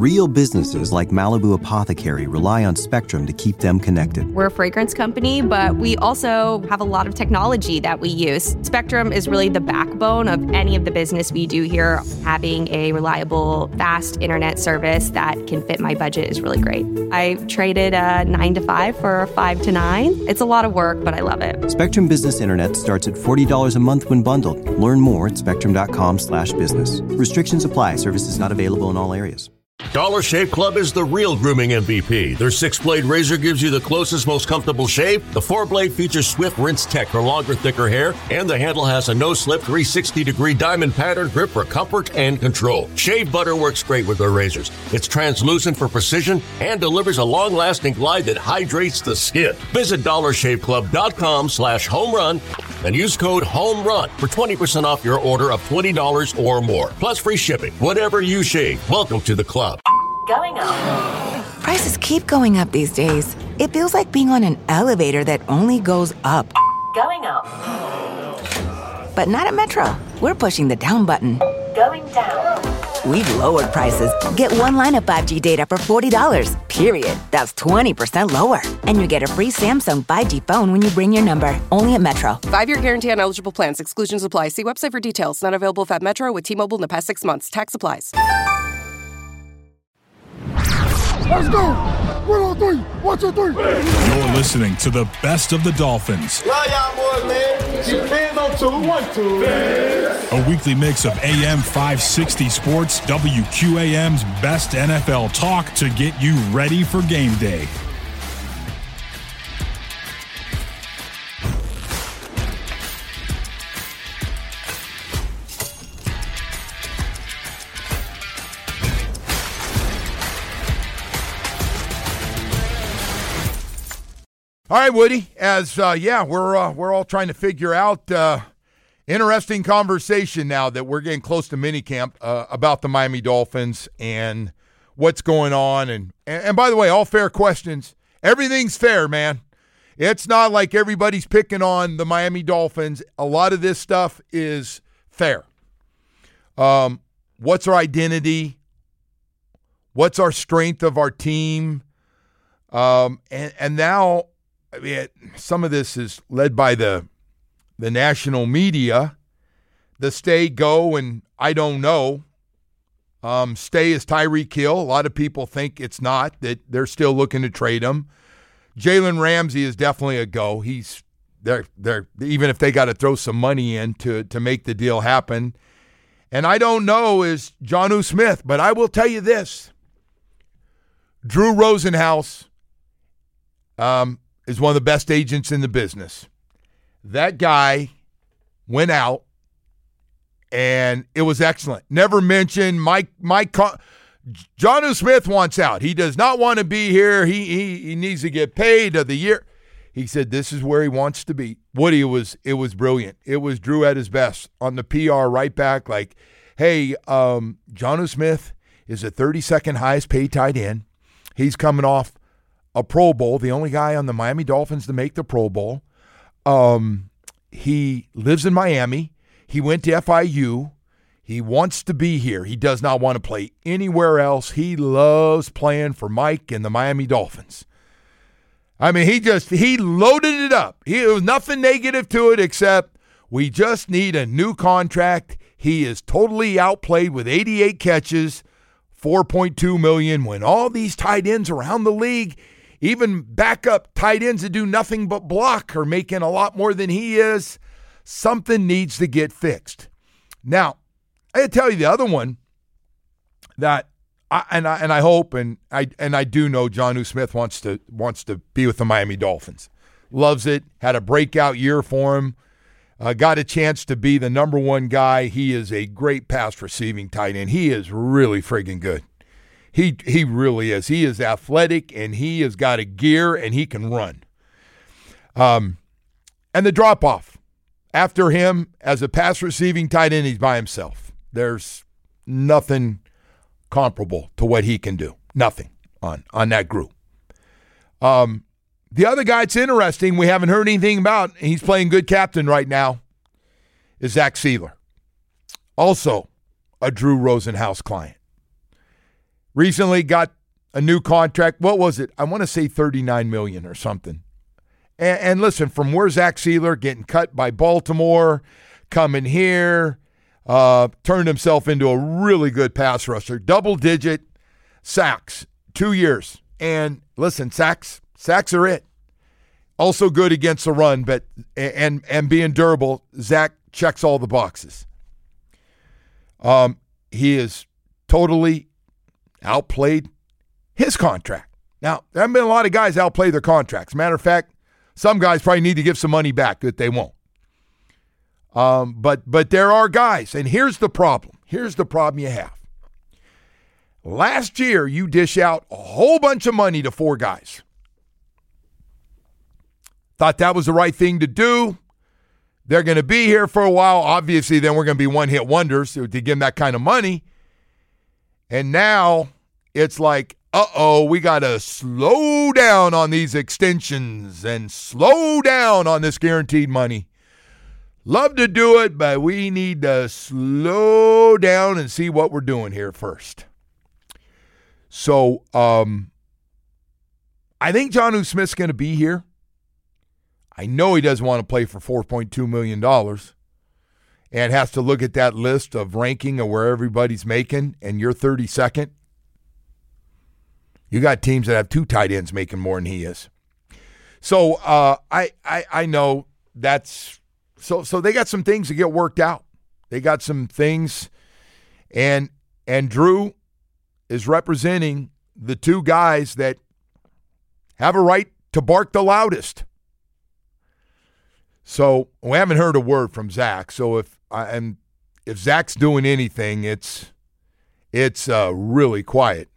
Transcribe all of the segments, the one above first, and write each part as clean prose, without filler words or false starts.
Real businesses like Malibu Apothecary rely on Spectrum to keep them connected. We're a fragrance company, but we also have a lot of technology that we use. Spectrum is really the backbone of any of the business we do here. Having a reliable, fast internet service that can fit my budget is really great. I traded a 9 to 5 for a 5 to 9. It's a lot of work, but I love it. Spectrum Business Internet starts at $40 a month when bundled. Learn more at spectrum.com/business. Restrictions apply. Services not available in all areas. Dollar Shave Club is the real grooming MVP. Their 6-blade razor gives you the closest, most comfortable shave. The 4-blade features Swift Rinse Tech for longer, thicker hair, and the handle has a no-slip 360-degree diamond pattern grip for comfort and control. Shave butter works great with their razors. It's translucent for precision and delivers a long-lasting glide that hydrates the skin. Visit DollarShaveClub.com/homerun and use code HOMERUN for 20% off your order of $20 or more. Plus free shipping. Whatever you shave, welcome to the club. Going up. Prices keep going up these days. It feels like being on an elevator that only goes up. Going up. But not at Metro. We're pushing the down button. Going down. We've lowered prices. Get one line of 5G data for $40, period. That's 20% lower. And you get a free Samsung 5G phone when you bring your number. Only at Metro. 5-year guarantee on eligible plans. Exclusions apply. See website for details. Not available at Metro with T-Mobile in the past 6 months. Tax applies. Let's go! 1, 2, 3. 1, 2, 3. You're listening to the best of the Dolphins. Love y'all boys, man. Keep hands on 2. 1, 2. A weekly mix of AM 560 Sports, WQAM's best NFL talk to get you ready for game day. All right, Woody, we're all trying to figure out interesting conversation now that we're getting close to minicamp about the Miami Dolphins and what's going on. And by the way, all fair questions. Everything's fair, man. It's not like everybody's picking on the Miami Dolphins. A lot of this stuff is fair. What's our identity? What's our strength of our team? And now, I mean, some of this is led by the national media. The stay, go, and I don't know. Stay is Tyreek Hill. A lot of people think it's not, that they're still looking to trade him. Jalen Ramsey is definitely a go. They're even if they got to throw some money in to make the deal happen. And I don't know is Jonnu Smith, but I will tell you this. Drew Rosenhaus is one of the best agents in the business. That guy went out, and it was excellent. Never mentioned Jonnu Smith wants out. He does not want to be here. He needs to get paid of the year. He said this is where he wants to be. Woody, it was brilliant. It was Drew at his best on the PR right back like, hey, Jonnu Smith is the 32nd highest paid tight end. He's coming off a Pro Bowl, the only guy on the Miami Dolphins to make the Pro Bowl. He lives in Miami. He went to FIU. He wants to be here. He does not want to play anywhere else. He loves playing for Mike and the Miami Dolphins. I mean, he loaded it up. There was nothing negative to it except we just need a new contract. He is totally outplayed with 88 catches, $4.2 million, when all these tight ends around the league, even backup tight ends that do nothing but block, are making a lot more than he is. Something needs to get fixed. Now, I tell you the other one that I hope and I do know Jonnu Smith wants to be with the Miami Dolphins. Loves it. Had a breakout year for him. Got a chance to be the number one guy. He is a great pass receiving tight end. He is really friggin' good. He really is. He is athletic, and he has got a gear, and he can run. And the drop-off. After him, as a pass receiving tight end, he's by himself. There's nothing comparable to what he can do. Nothing on that group. The other guy it's interesting, we haven't heard anything about, and he's playing good captain right now, is Zach Sealer. Also a Drew Rosenhaus client. recently got a new contract. What was it? I want to say $39 million or something. And listen, from where Zach Sieler getting cut by Baltimore, coming here, turned himself into a really good pass rusher. Double-digit sacks, 2 years. And listen, sacks are it. Also good against the run, but and being durable, Zach checks all the boxes. He is totally outplayed his contract. Now, there haven't been a lot of guys outplay their contracts. Matter of fact, some guys probably need to give some money back that they won't. But there are guys, and here's the problem. Here's the problem you have. Last year, you dish out a whole bunch of money to 4 guys. Thought that was the right thing to do. They're going to be here for a while. Obviously, then we're going to be one-hit wonders to give them that kind of money. And now it's like, we got to slow down on these extensions and slow down on this guaranteed money. Love to do it, but we need to slow down and see what we're doing here first. So I think Jonnu Smith's going to be here. I know he doesn't want to play for $4.2 million and has to look at that list of ranking of where everybody's making, and you're 32nd. You got teams that have 2 tight ends making more than he is. So I know that's so they got some things to get worked out. They got some things, and Drew is representing the 2 guys that have a right to bark the loudest. So we haven't heard a word from Zach. So if Zach's doing anything, it's really quiet.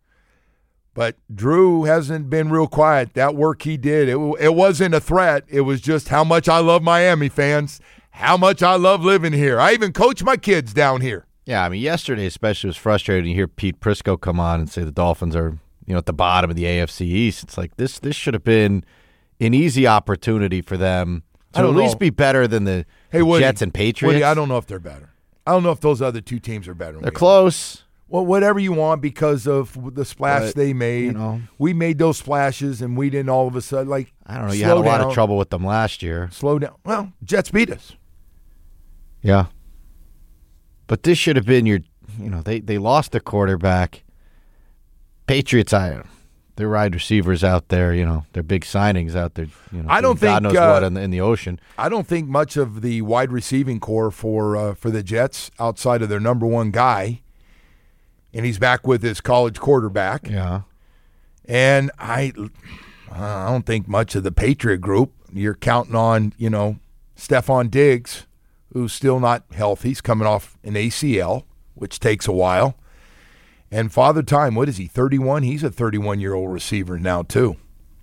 But Drew hasn't been real quiet. That work he did, it wasn't a threat. It was just how much I love Miami fans, how much I love living here. I even coach my kids down here. Yeah, I mean, yesterday especially was frustrating. You hear Pete Prisco come on and say the Dolphins are, at the bottom of the AFC East. It's like this should have been an easy opportunity for them to at least be better than the Jets and Patriots. Woody, I don't know if they're better. I don't know if those other 2 teams are better. They're close. Well, whatever you want because of the splash they made. We made those splashes, and we didn't all of a sudden, I don't know. You had a lot of trouble with them last year. Slow down. Well, Jets beat us. Yeah. But this should have been they lost their quarterback. Patriots, their wide receivers out there, their big signings out there. I don't think God knows what in the ocean. I don't think much of the wide receiving core for the Jets outside of their number 1 guy, and he's back with his college quarterback. Yeah, and I don't think much of the Patriot group. You're counting on Stephon Diggs, who's still not healthy. He's coming off an ACL, which takes a while. And Father Time, what is he, 31? He's a 31-year-old receiver now, too.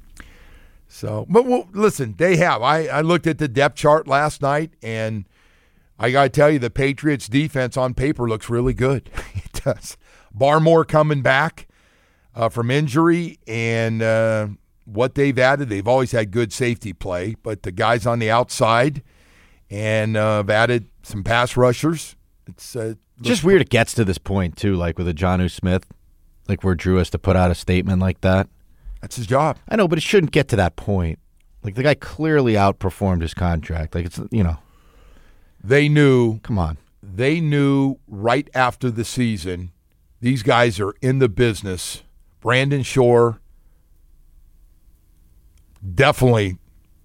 So, but listen, they have. I looked at the depth chart last night, and I got to tell you, the Patriots' defense on paper looks really good. It does. Barmore coming back from injury, and what they've added, they've always had good safety play, but the guys on the outside, and have added some pass rushers. It's just weird it gets to this point, too, like with a Jonnu Smith, like where Drew has to put out a statement like that. That's his job. I know, but it shouldn't get to that point. Like, the guy clearly outperformed his contract. Like, it's, They knew. Come on. They knew right after the season, these guys are in the business. Brandon Shore, definitely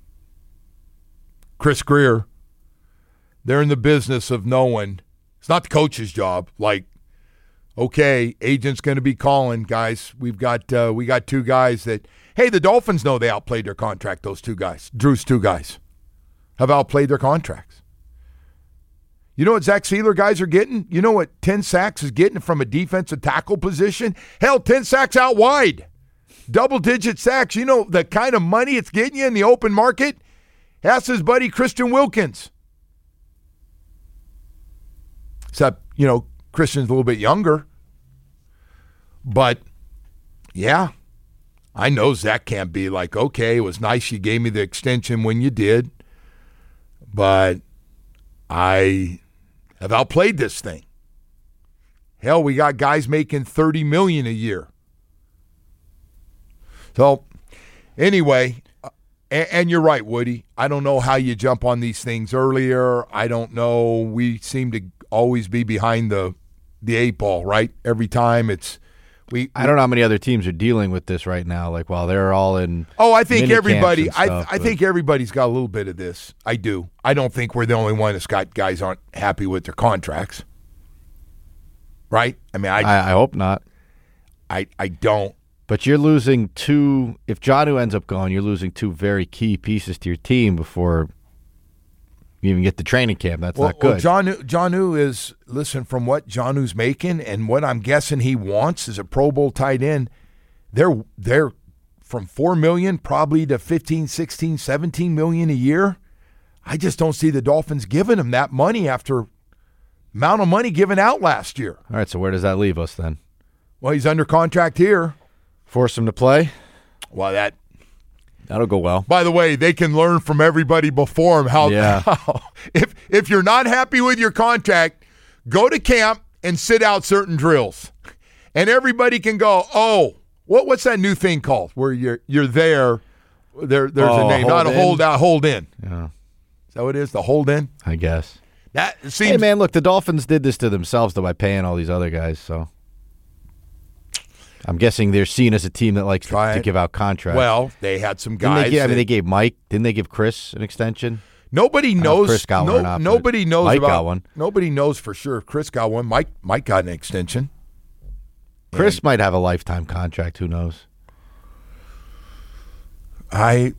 Chris Greer, they're in the business of knowing. It's not the coach's job. Like, okay, agent's going to be calling, guys. We got 2 guys that, hey, the Dolphins know they outplayed their contract, those 2 guys. Drew's 2 guys have outplayed their contracts. You know what Zach Sieler guys are getting? You know what 10 sacks is getting from a defensive tackle position? Hell, 10 sacks out wide. Double-digit sacks. You know the kind of money it's getting you in the open market? Ask his buddy Christian Wilkins. Except, Christian's a little bit younger. But, yeah, I know Zach can't be like, okay, it was nice you gave me the extension when you did, but I have outplayed this thing. Hell, we got guys making $30 million a year. So, anyway, and you're right, Woody. I don't know how you jump on these things earlier. I don't know. We seem to always be behind the 8 ball, right? Every time it's I don't know how many other teams are dealing with this right now. Like, while they're all in. Oh, I think everybody. I think everybody's got a little bit of this. I do. I don't think we're the only one that's got guys aren't happy with their contracts. Right? I mean, I hope not. I don't. But you're losing two. If Jonnu ends up going, you're losing two very key pieces to your team before you even get to training camp. That's not good. Well, Jonnu is, listen, from what Jonnu's making and what I'm guessing he wants as a Pro Bowl tight end, they're from $4 million probably to 15, 16, 17 million a year. I just don't see the Dolphins giving him that money after amount of money given out last year. All right, so where does that leave us then? Well, he's under contract here. Force him to play? Well, that'll go well. By the way, they can learn from everybody before him how if you're not happy with your contract, go to camp and sit out certain drills. And everybody can go, "Oh, what's that new thing called where you're there there's a name, not a hold out, hold in." Yeah. Is that what it is? The hold in? I guess. That seems Hey man, look, the Dolphins did this to themselves though by paying all these other guys, so I'm guessing they're seen as a team that likes to give out contracts. Well, they had some guys. They gave Mike. Didn't they give Chris an extension? Nobody knows. Chris got one or not, nobody knows Mike about got one. Nobody knows for sure if Chris got one. Mike got an extension. Chris might have a lifetime contract. Who knows? Hey.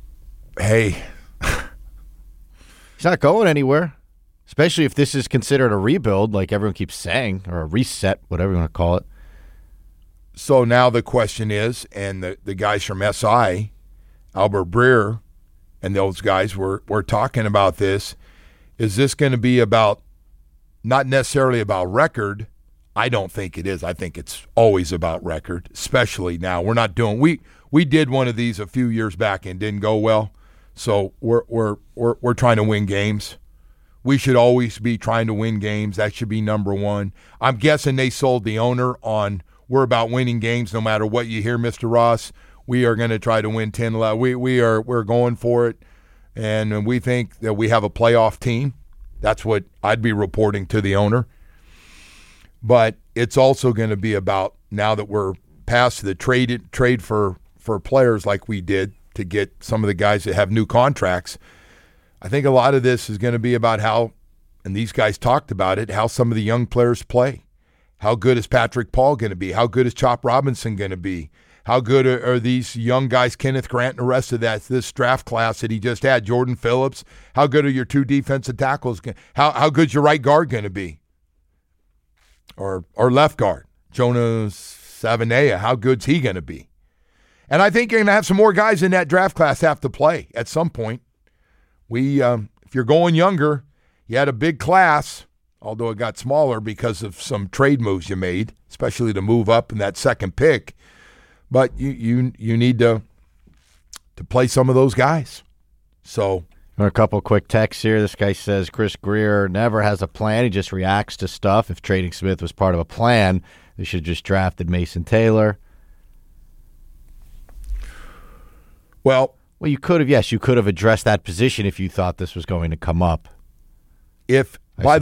He's not going anywhere, especially if this is considered a rebuild, like everyone keeps saying, or a reset, whatever you want to call it. So now the question is, and the guys from SI, Albert Breer, and those guys were talking about this, is this going to be about, not necessarily about record? I don't think it is. I think it's always about record, especially now. We're not doing, we did one of these a few years back and didn't go well, so we're trying to win games. We should always be trying to win games. That should be number one. I'm guessing they sold the owner on, we're about winning games no matter what you hear, Mr. Ross. We are going to try to win 10, 11. We're going for it, and we think that we have a playoff team. That's what I'd be reporting to the owner. But it's also going to be about, now that we're past the trade for players like we did to get some of the guys that have new contracts, I think a lot of this is going to be about how, and these guys talked about it, how some of the young players play. How good is Patrick Paul going to be? How good is Chop Robinson going to be? How good are these young guys, Kenneth Grant and the rest of this draft class that he just had, Jordan Phillips? How good are your two defensive tackles? How good's your right guard going to be? Or left guard, Jonas Savanea, how good's he going to be? And I think you're going to have some more guys in that draft class have to play at some point. If you're going younger, you had a big class, although it got smaller because of some trade moves you made, especially to move up in that second pick. But you need to play some of those guys. So a couple quick texts here. This guy says Chris Grier never has a plan. He just reacts to stuff. If trading Smith was part of a plan, they should have just drafted Mason Taylor. Well, you could have. Yes, you could have addressed that position if you thought this was going to come up. If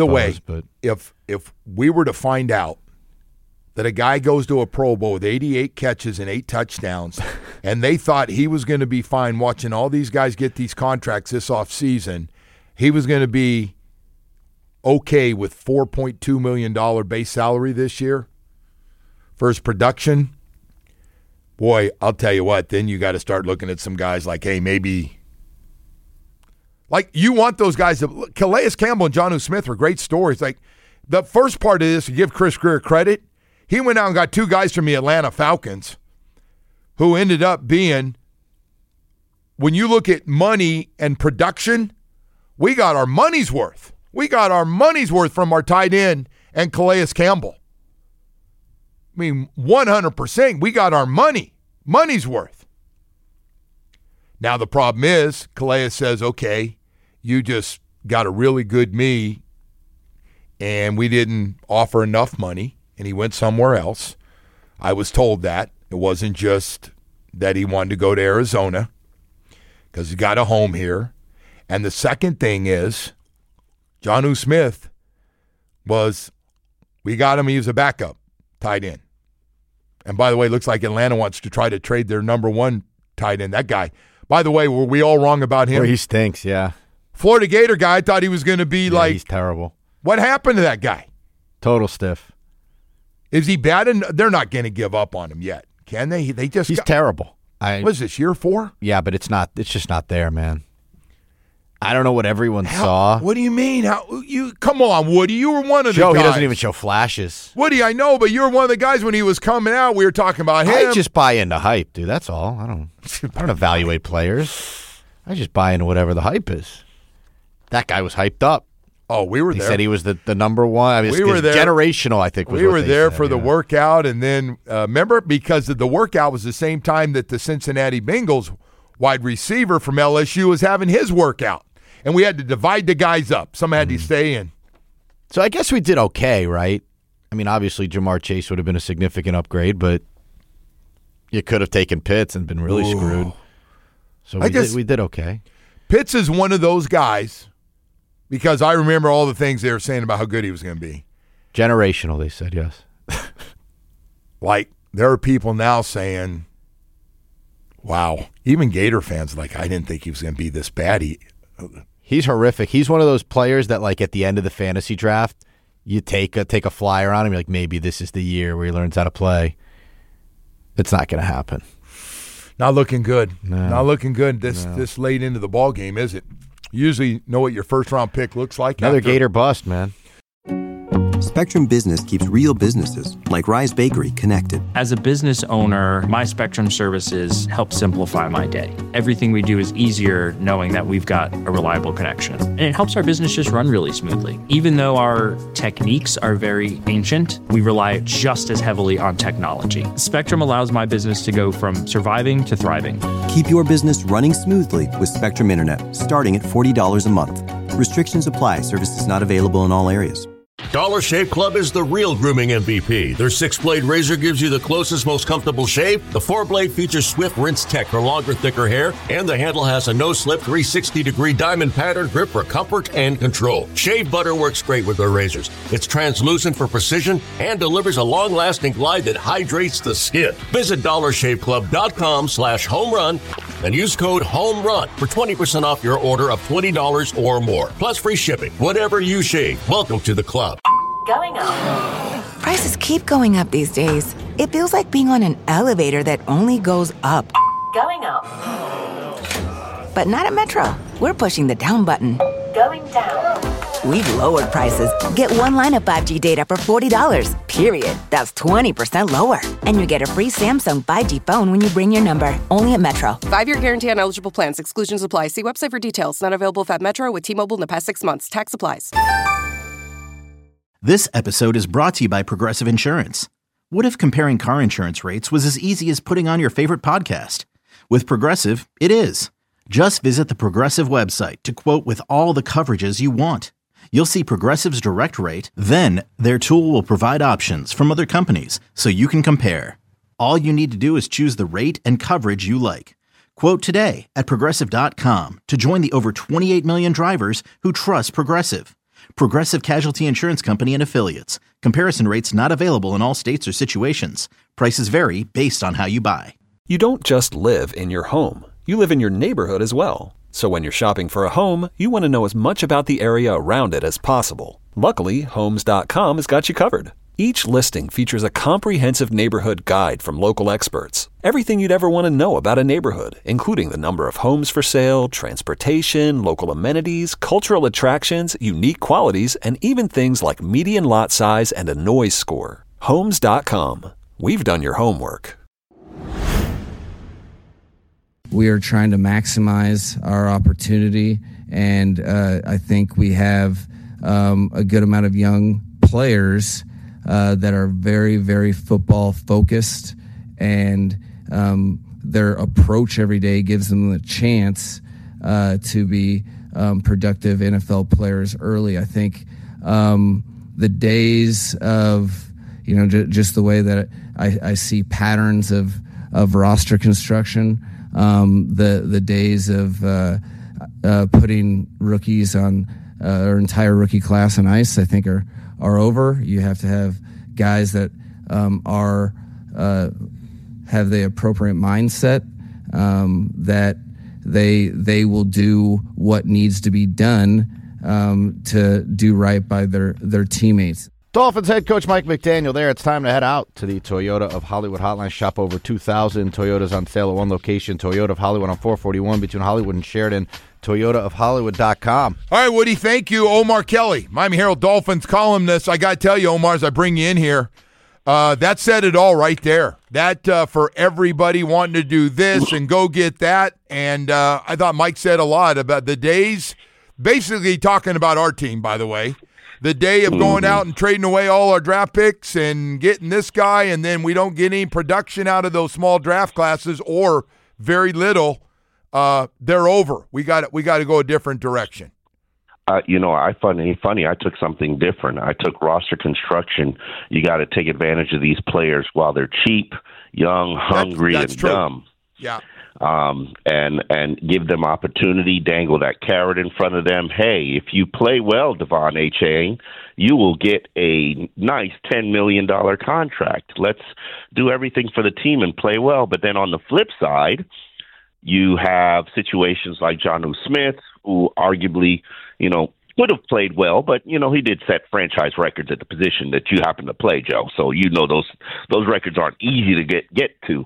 we were to find out that a guy goes to a Pro Bowl with 88 catches and 8 touchdowns, and they thought he was going to be fine watching all these guys get these contracts this offseason, he was going to be okay with $4.2 million base salary this year for his production, boy, I'll tell you what, then you got to start looking at some guys like, hey, maybe – like, you want those guys – Calais Campbell and Jonnu Smith were great stories. Like, the first part of this, to give Chris Grier credit, he went out and got 2 guys from the Atlanta Falcons who ended up being, when you look at money and production, we got our money's worth. We got our money's worth from our tight end and Calais Campbell. I mean, 100%, we got our money's worth. Now the problem is, Calais says, okay, you just got a really good me, and we didn't offer enough money. and he went somewhere else. I was told that. It wasn't just that he wanted to go to Arizona because he got a home here. And the second thing is Jonnu Smith we got him. He was a backup tight end. And by the way, it looks like Atlanta wants to try to trade their number one tight end. That guy, by the way, were we all wrong about him? Well, he stinks, yeah. Florida Gator guy, I thought he was going to be like. He's terrible. What happened to that guy? Total stiff. Is he bad? And they're not going to give up on him yet, can they? He's terrible. What is this, year 4? Yeah, but it's not. It's just not there, man. I don't know what everyone saw. What do you mean? Come on, Woody. You were one of the guys. He doesn't even show flashes. Woody, I know, but you were one of the guys when he was coming out. We were talking about him. I just buy into hype, dude. That's all. I don't evaluate players. I just buy into whatever the hype is. That guy was hyped up. Oh, we were there. He said he was the number one. I mean, we were there. Generational, I think. We were there for the workout, and then remember, because the workout was the same time that the Cincinnati Bengals wide receiver from LSU was having his workout. And we had to divide the guys up. Some had to stay in. So I guess we did okay, right? I mean, obviously Jamar Chase would have been a significant upgrade, but you could have taken Pitts and been really screwed. So we did okay. Pitts is one of those guys because I remember all the things they were saying about how good he was going to be. Generational, they said, yes. Like, there are people now saying, wow, even Gator fans like, I didn't think he was going to be this bad. He's horrific. He's one of those players that, like, at the end of the fantasy draft, you take a flyer on him. You're like, maybe this is the year where he learns how to play. It's not going to happen. Not looking good. No. Not looking good this late into the ball game, is it? You usually know what your first-round pick looks like. Another Gator bust, man. Spectrum Business keeps real businesses, like Rise Bakery, connected. As a business owner, my Spectrum services help simplify my day. Everything we do is easier knowing that we've got a reliable connection. And it helps our business just run really smoothly. Even though our techniques are very ancient, we rely just as heavily on technology. Spectrum allows my business to go from surviving to thriving. Keep your business running smoothly with Spectrum Internet, starting at $40 a month. Restrictions apply. Services not available in all areas. Dollar Shave Club is the real grooming MVP. Their 6-blade razor gives you the closest, most comfortable shave. The 4-blade features swift rinse tech for longer, thicker hair, and the handle has a no-slip 360-degree diamond pattern grip for comfort and control. Shave butter works great with their razors. It's translucent for precision and delivers a long-lasting glide that hydrates the skin. Visit dollarshaveclub.com/homerun and use code HOMERUN for 20% off your order of $20 or more. Plus free shipping. Whatever you shave, welcome to the club. Going up. Prices keep going up these days. It feels like being on an elevator that only goes up. Going up. But not at Metro. We're pushing the down button. Going down. We've lowered prices. Get one line of 5G data for $40, period. That's 20% lower. And you get a free Samsung 5G phone when you bring your number. Only at Metro. 5-year guarantee on eligible plans. Exclusions apply. See website for details. Not available at Metro with T-Mobile in the past 6 months. Tax applies. This episode is brought to you by Progressive Insurance. What if comparing car insurance rates was as easy as putting on your favorite podcast? With Progressive, it is. Just visit the Progressive website to quote with all the coverages you want. You'll see Progressive's direct rate, then their tool will provide options from other companies so you can compare. All you need to do is choose the rate and coverage you like. Quote today at Progressive.com to join the over 28 million drivers who trust Progressive. Progressive Casualty Insurance Company and Affiliates. Comparison rates not available in all states or situations. Prices vary based on how you buy. You don't just live in your home. You live in your neighborhood as well. So when you're shopping for a home, you want to know as much about the area around it as possible. Luckily, Homes.com has got you covered. Each listing features a comprehensive neighborhood guide from local experts. Everything you'd ever want to know about a neighborhood, including the number of homes for sale, transportation, local amenities, cultural attractions, unique qualities, and even things like median lot size and a noise score. Homes.com. We've done your homework. We are trying to maximize our opportunity, and I think we have a good amount of young players that are very, very football focused, and their approach every day gives them the chance to be productive NFL players early. I think the days of just the way that I see patterns of roster construction, the days of putting rookies on our entire rookie class on ice, I think are over. You have to have guys that have the appropriate mindset, that they will do what needs to be done to do right by their teammates. Dolphins head coach Mike McDaniel there. It's time to head out to the Toyota of Hollywood hotline. Shop over 2,000 Toyotas on sale at one location. Toyota of Hollywood on 441 between Hollywood and Sheridan. ToyotaofHollywood.com. All right, Woody, thank you. Omar Kelly, Miami Herald Dolphins columnist. I got to tell you, Omar, as I bring you in here, that said it all right there. That for everybody wanting to do this and go get that. And I thought Mike said a lot about the days, basically talking about our team, by the way. The day of going out and trading away all our draft picks and getting this guy, and then we don't get any production out of those small draft classes or very little, they're over. We got to go a different direction. Funny. I took something different. I took roster construction. You got to take advantage of these players while they're cheap, young, hungry, that's and true. Dumb. Yeah. And give them opportunity, dangle that carrot in front of them. Hey, if you play well, Devon Achane, you will get a nice $10 million contract. Let's do everything for the team and play well. But then on the flip side, you have situations like Jonnu Smith, who arguably, would have played well, but, he did set franchise records at the position that you happen to play, Joe. So, those records aren't easy to get to.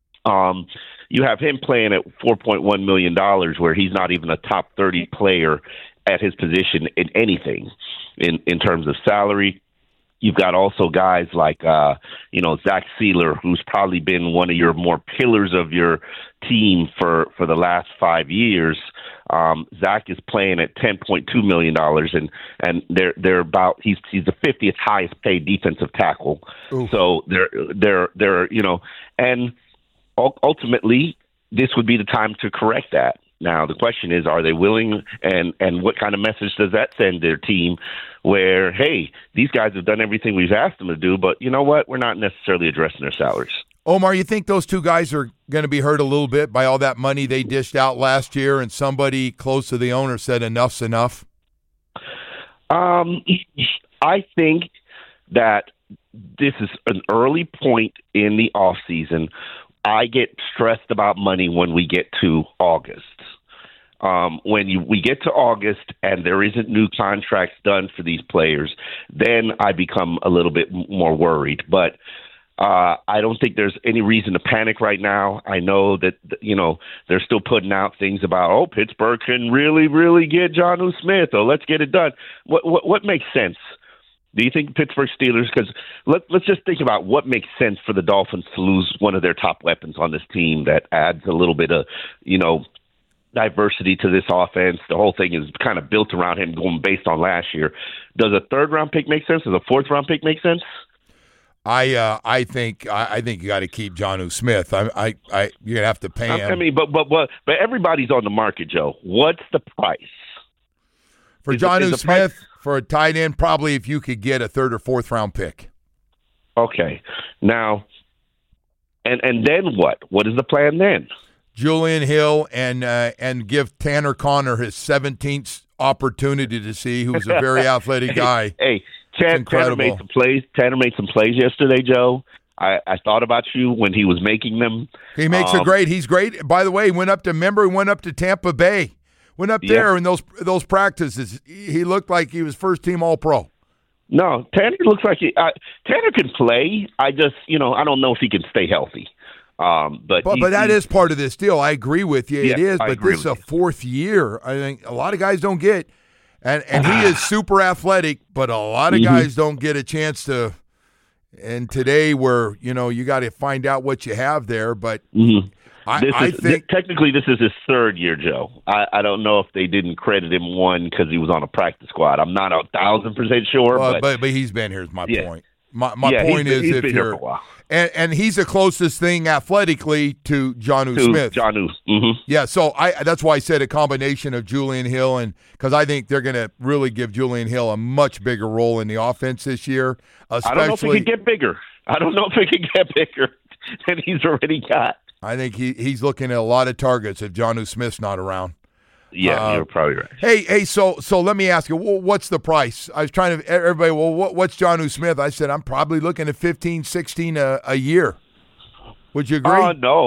You have him playing at $4.1 million where he's not even a top 30 player at his position in anything in terms of salary. You've got also guys like, Zach Sealer, who's probably been one of your more pillars of your team for the last 5 years. Zach is playing at $10.2 million, and they're about he's the 50th highest paid defensive tackle. Ooh. So they're and ultimately this would be the time to correct that. Now, the question is, are they willing, and what kind of message does that send their team where, hey, these guys have done everything we've asked them to do, but you know what? We're not necessarily addressing their salaries. Omar, you think those two guys are going to be hurt a little bit by all that money they dished out last year and somebody close to the owner said enough's enough? I think that this is an early point in the offseason. I get stressed about money when we get to August. We get to August and there isn't new contracts done for these players, then I become a little bit more worried. But I don't think there's any reason to panic right now. I know that, they're still putting out things about, Pittsburgh can really, really get Jonnu Smith, or let's get it done. What makes sense? Do you think Pittsburgh Steelers, because let's just think about what makes sense for the Dolphins to lose one of their top weapons on this team that adds a little bit of, diversity to this offense. The whole thing is kind of built around him going based on last year. Does a third-round pick make sense? Does a fourth-round pick make sense? I think you got to keep Jonnu Smith. You're gonna have to pay him. But everybody's on the market, Joe. What's the price for Jonnu Smith? For a tight end, probably if you could get a third or fourth round pick. Okay. Now, and then what? What is the plan then? Julian Hill and give Tanner Conner his 17th opportunity to see, who's a very athletic guy. Hey, Tanner made some plays. Tanner made some plays yesterday, Joe. I thought about you when he was making them. He makes he's great. By the way, he went up to Tampa Bay. Went up there in those practices. He looked like he was first team All-Pro. No, Tanner looks like Tanner can play. I just, I don't know if he can stay healthy. But that is part of this deal. I agree with you. It is, but this is a fourth year. I think a lot of guys don't get, and he is super athletic, but a lot of guys don't get a chance to. And today, where you got to find out what you have there, but. I think technically this is his third year, Joe. I don't know if they didn't credit him one because he was on a practice squad. I'm not 1,000% sure. But he's been here is my point. My point is, he's if been you're here for a while. And he's the closest thing athletically to Jonnu Smith. Jonnu. Mm-hmm. Yeah, so that's why I said a combination of Julian Hill, and because I think they're going to really give Julian Hill a much bigger role in the offense this year. I don't know if he could get bigger. Than he's already got. I think he's looking at a lot of targets if Jonnu Smith's not around. Yeah, you're probably right. Hey, so let me ask you, what's the price? I was trying to, everybody, what's Jonnu Smith? I said, I'm probably looking at 15, 16 a year. Would you agree? No.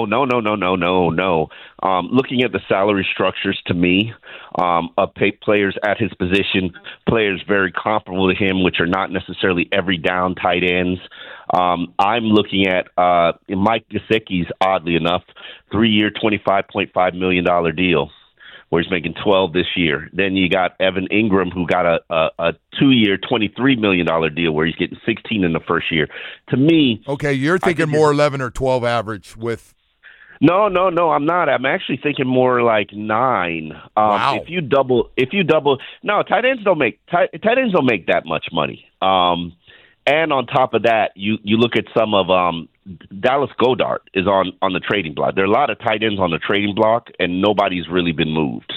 Looking at the salary structures, to me, of players at his position, players very comparable to him, which are not necessarily every down tight ends. I'm looking at Mike Gesicki's, oddly enough, 3-year, $25.5 million deal, where he's making 12 this year. Then you got Evan Ingram, who got a 2-year, $23 million deal, where he's getting 16 in the first year. To me, okay, you're thinking more 11 or 12 average with. No, I'm not. I'm actually thinking more like 9. Wow. If you double, no, tight ends don't make that much money. And on top of that, you look at some of Dallas Goedert is on the trading block. There are a lot of tight ends on the trading block, and nobody's really been moved.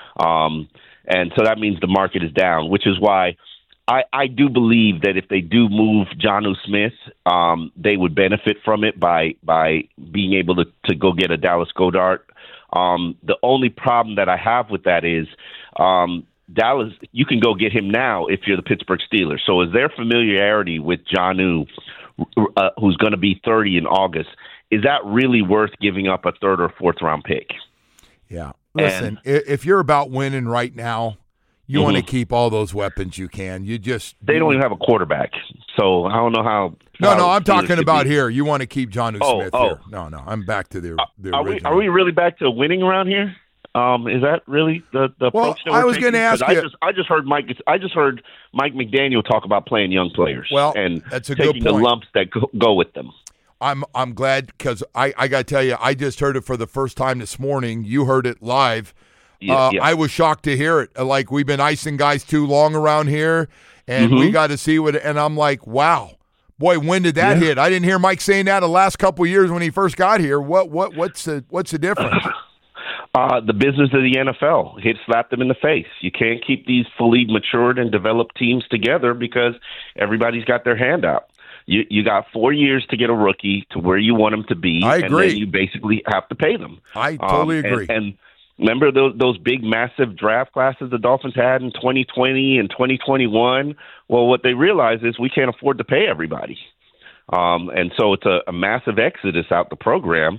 And so that means the market is down, which is why I do believe that if they do move Jonnu Smith, they would benefit from it by being able to go get a Dallas Goedert. The only problem that I have with that is Dallas, you can go get him now if you're the Pittsburgh Steelers. So is their familiarity with Jonnu, who's going to be 30 in August, is that really worth giving up a 3rd or 4th round pick? Yeah. Listen, if you're about winning right now, you want to keep all those weapons you can. They don't even have a quarterback, so I don't know how. No, I'm talking about here. You want to keep Jonnu Smith here. No, I'm back to the original. Are we really back to winning around here? Is that really the approach that we're I was going to ask you. I just heard Mike McDaniel talk about playing young players. Well, and that's a taking good point. the lumps that go with them. I'm glad because I got to tell you, I just heard it for the first time this morning. You heard it live. Yeah. I was shocked to hear it. Like, we've been icing guys too long around here, and we got to see what. And I'm like, wow, boy, when did that hit? I didn't hear Mike saying that the last couple of years when he first got here. What's the difference? The business of the NFL slapped them in the face. You can't keep these fully matured and developed teams together because everybody's got their hand out. You got 4 years to get a rookie to where you want them to be. I agree. And then you basically have to pay them. I totally agree. And remember those big, massive draft classes the Dolphins had in 2020 and 2021? Well, what they realized is we can't afford to pay everybody. And so it's a massive exodus out the program.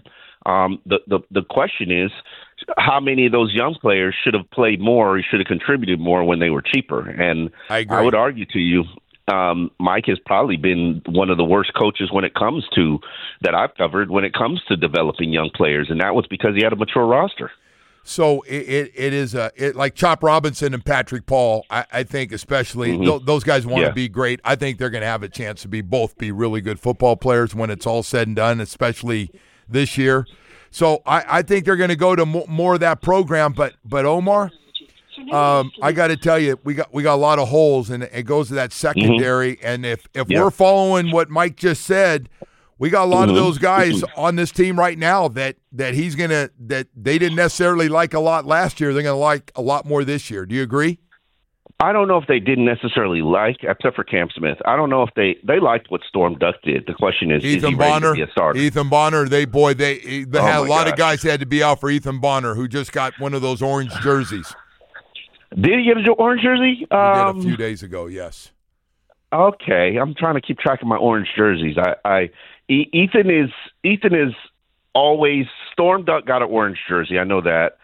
The question is, how many of those young players should have played more or should have contributed more when they were cheaper? And I agree. I would argue to you, Mike has probably been one of the worst coaches that I've covered when it comes to developing young players, and that was because he had a mature roster. So it is like Chop Robinson and Patrick Paul. I think especially those guys want to be great. I think they're going to have a chance to both be really good football players when it's all said and done, especially this year. So I think they're going to go to more of that program. But Omar, I got to tell you, we got a lot of holes, and it goes to that secondary. And if we're following what Mike just said, we got a lot of those guys on this team right now that they didn't necessarily like a lot last year. They're going to like a lot more this year. Do you agree? I don't know if they didn't necessarily like, except for Cam Smith. I don't know if they liked what Storm Duck did. The question is he ready to be a starter? Ethan Bonner, they had a lot of guys had to be out for Ethan Bonner, who just got one of those orange jerseys. Did he get an orange jersey? He did a few days ago, yes. Okay, I'm trying to keep track of my orange jerseys. Ethan is always – Storm Duck got an orange jersey. I know that.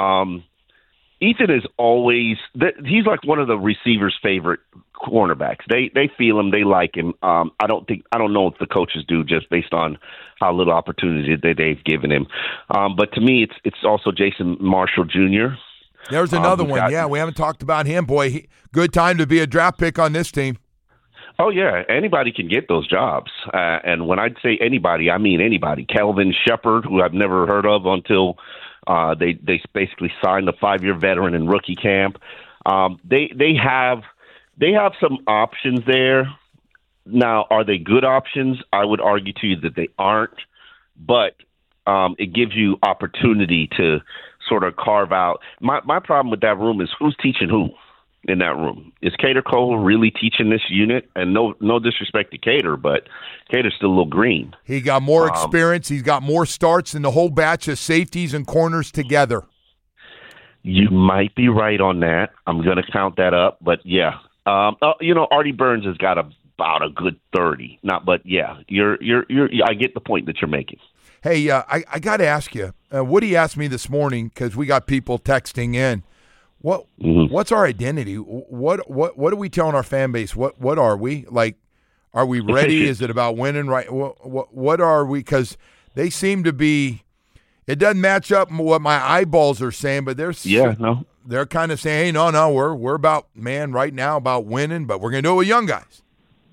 Ethan is always – he's like one of the receivers' favorite cornerbacks. They feel him. They like him. I don't know if the coaches do just based on how little opportunity they've given him. But to me, it's also Jason Marshall Jr. There's another one. We haven't talked about him. Boy, good time to be a draft pick on this team. Oh, yeah. Anybody can get those jobs. And when I say anybody, I mean anybody. Kelvin Shepard, who I've never heard of until they basically signed a 5-year veteran in rookie camp. They have some options there. Now, are they good options? I would argue to you that they aren't, but it gives you opportunity to sort of carve out. My problem with that room is who's teaching who in that room. Is Cater Cole really teaching this unit? And no disrespect to Cater, but Cater's still a little green. He got more experience. He's got more starts than the whole batch of safeties and corners together. You might be right on that. I'm going to count that up, but yeah. Artie Burns has got about a good 30. But yeah, you're I get the point that you're making. Hey, I got to ask you. Woody asked me this morning because we got people texting in. What's our identity? What are we telling our fan base? What are we? Like, are we ready? Is it about winning? Right? What are we? Because they seem to be. It doesn't match up what my eyeballs are saying, but they're kind of saying, hey, no, we're about right now about winning, but we're gonna do it with young guys.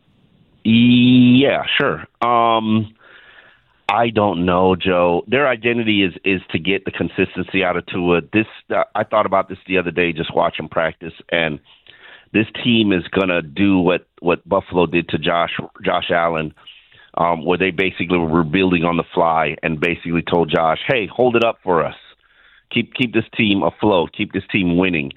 Yeah, sure. I don't know, Joe. Their identity is to get the consistency out of Tua. I thought about this the other day, just watching practice, and this team is gonna do what Buffalo did to Josh Allen, where they basically were building on the fly and basically told Josh, "Hey, hold it up for us. Keep this team afloat. Keep this team winning."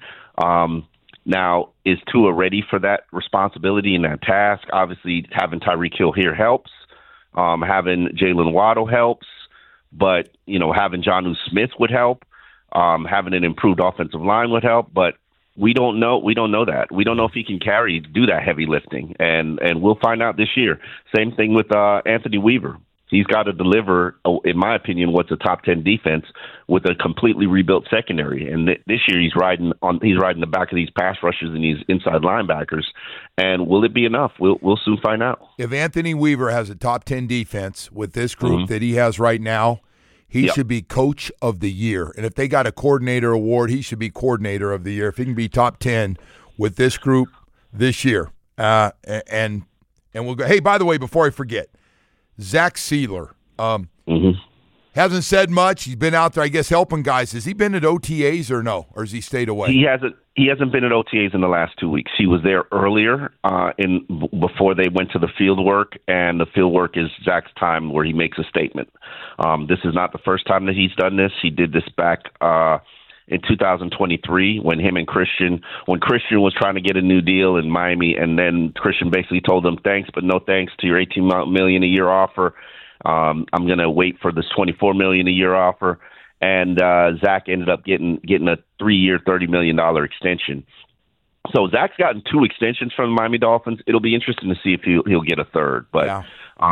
Now, is Tua ready for that responsibility and that task? Obviously, having Tyreek Hill here helps. Having Jalen Waddle helps, but having Jonnu Smith would help. Having an improved offensive line would help, but we don't know. We don't know that. We don't know if he can do that heavy lifting, and we'll find out this year. Same thing with Anthony Weaver. He's got to deliver, in my opinion, what's a top 10 defense with a completely rebuilt secondary. And this year he's riding the back of these pass rushers and these inside linebackers. And will it be enough? We'll soon find out. If Anthony Weaver has a top 10 defense with this group that he has right now, he should be Coach of the Year. And if they got a Coordinator Award, he should be Coordinator of the Year. If he can be top 10 with this group this year. And we'll go. Hey, by the way, before I forget, Zach Sieler hasn't said much. He's been out there, I guess, helping guys. Has he been at OTAs or no? Or has he stayed away? He hasn't been at OTAs in the last 2 weeks. He was there earlier before they went to the field work, and the field work is Zach's time where he makes a statement. This is not the first time that he's done this. He did this back in 2023 when Christian was trying to get a new deal in Miami, and then Christian basically told him thanks but no thanks to your $18 million a year offer. I'm going to wait for this $24 million a year offer, and Zach ended up getting a 3-year, $30 million extension. So Zach's gotten 2 extensions from the Miami Dolphins. It'll be interesting to see if he'll get a third, but.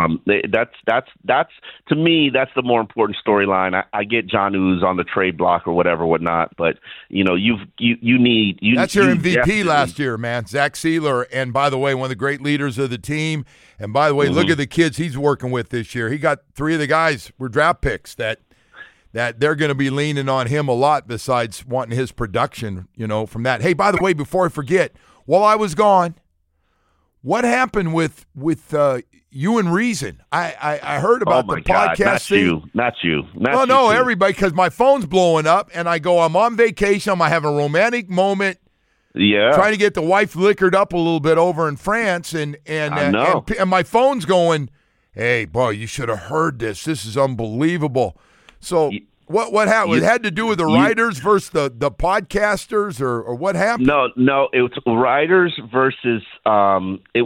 That's to me, that's the more important storyline. I get Jonnu's on the trade block or whatnot, but you need that's your MVP last year, man. Zach Sieler, and by the way, one of the great leaders of the team. And by the way, look at the kids he's working with this year. He got 3 of the guys were draft picks that they're going to be leaning on him a lot. Besides wanting his production, from that. Hey, by the way, before I forget, while I was gone, what happened with you and Reason? I heard about the podcast thing. Not you. No, everybody, because my phone's blowing up, and I go, I'm on vacation. I'm having a romantic moment. Yeah. Trying to get the wife liquored up a little bit over in France, and my phone's going, hey, boy, you should have heard this. This is unbelievable. So what happened? It had to do with the writers versus the podcasters, or what happened? No, it was writers versus it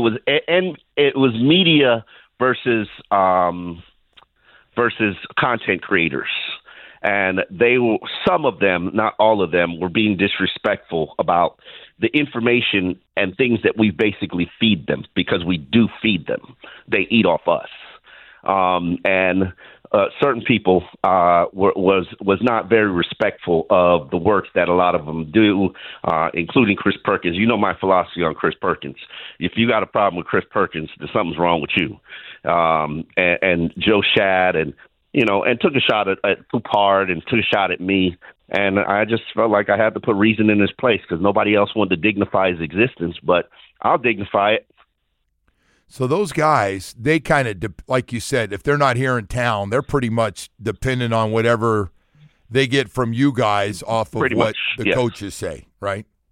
was media versus content creators. And some of them, not all of them, were being disrespectful about the information and things that we basically feed them, because we do feed them. They eat off us. And certain people was not very respectful of the work that a lot of them do, including Chris Perkins. You know my philosophy on Chris Perkins. If you got a problem with Chris Perkins, then something's wrong with you. And Joe Schad and took a shot at Poupard and took a shot at me. And I just felt like I had to put Reason in his place because nobody else wanted to dignify his existence, but I'll dignify it. So those guys, they kind of, like you said, if they're not here in town, they're pretty much dependent on whatever they get from you guys off of what the coaches say, right?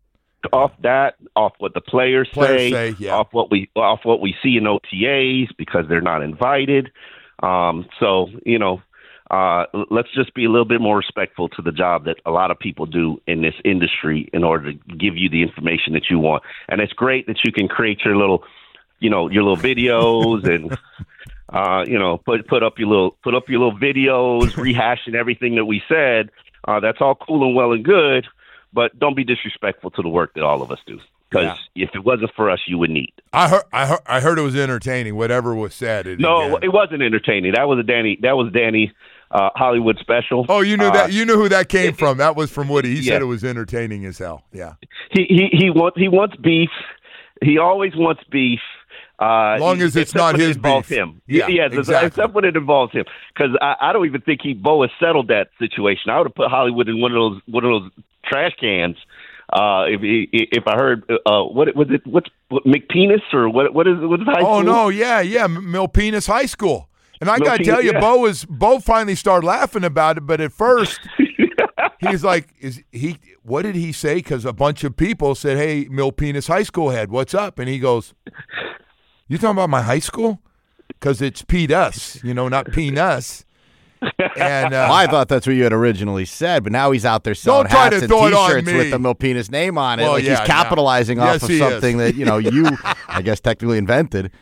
off what the players say, yeah. off what we see in OTAs because they're not invited. So let's just be a little bit more respectful to the job that a lot of people do in this industry in order to give you the information that you want. And it's great that you can create your little videos and put up your little videos rehashing everything that we said. That's all cool and well and good, but don't be disrespectful to the work that all of us do. Because if it wasn't for us, you would need. I heard it was entertaining. Whatever was said. It wasn't entertaining. That was Danny Hollywood special. Oh, you knew that. You knew who that came from. That was from Woody. He said it was entertaining as hell. Yeah. He wants beef. He always wants beef. Long as it's not his beef. Him. Yeah, exactly. Except when it involves him. Because I don't even think Bo has settled that situation. I would have put Hollywood in one of those trash cans. If I heard what was it? What's McPenis or what is high school? Oh no, yeah, Milpitas High School. And I got to tell you, Bo finally started laughing about it. But at first, he's like, what did he say? Because a bunch of people said, "Hey, Milpitas High School head, what's up?" And he goes, "You talking about my high school? Because it's P-us, not P-us." And I thought that's what you had originally said, but now he's out there selling hats and T-shirts with the Milpitas name on it. He's capitalizing off of something that you, I guess, technically invented.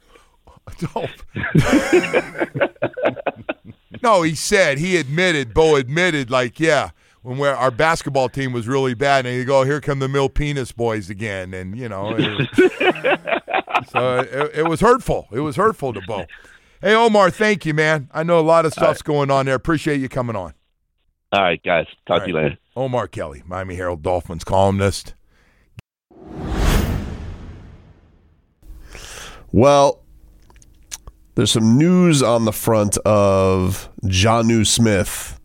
No, he admitted, Bo admitted, when our basketball team was really bad, and you go, here come the Milpitas boys again, and so it was hurtful. It was hurtful to Bo. Hey, Omar, thank you, man. I know a lot of stuff's going on there. Appreciate you coming on. All right, guys. Talk to you later. Omar Kelly, Miami Herald Dolphins columnist. Well, there's some news on the front of Jonnu Smith,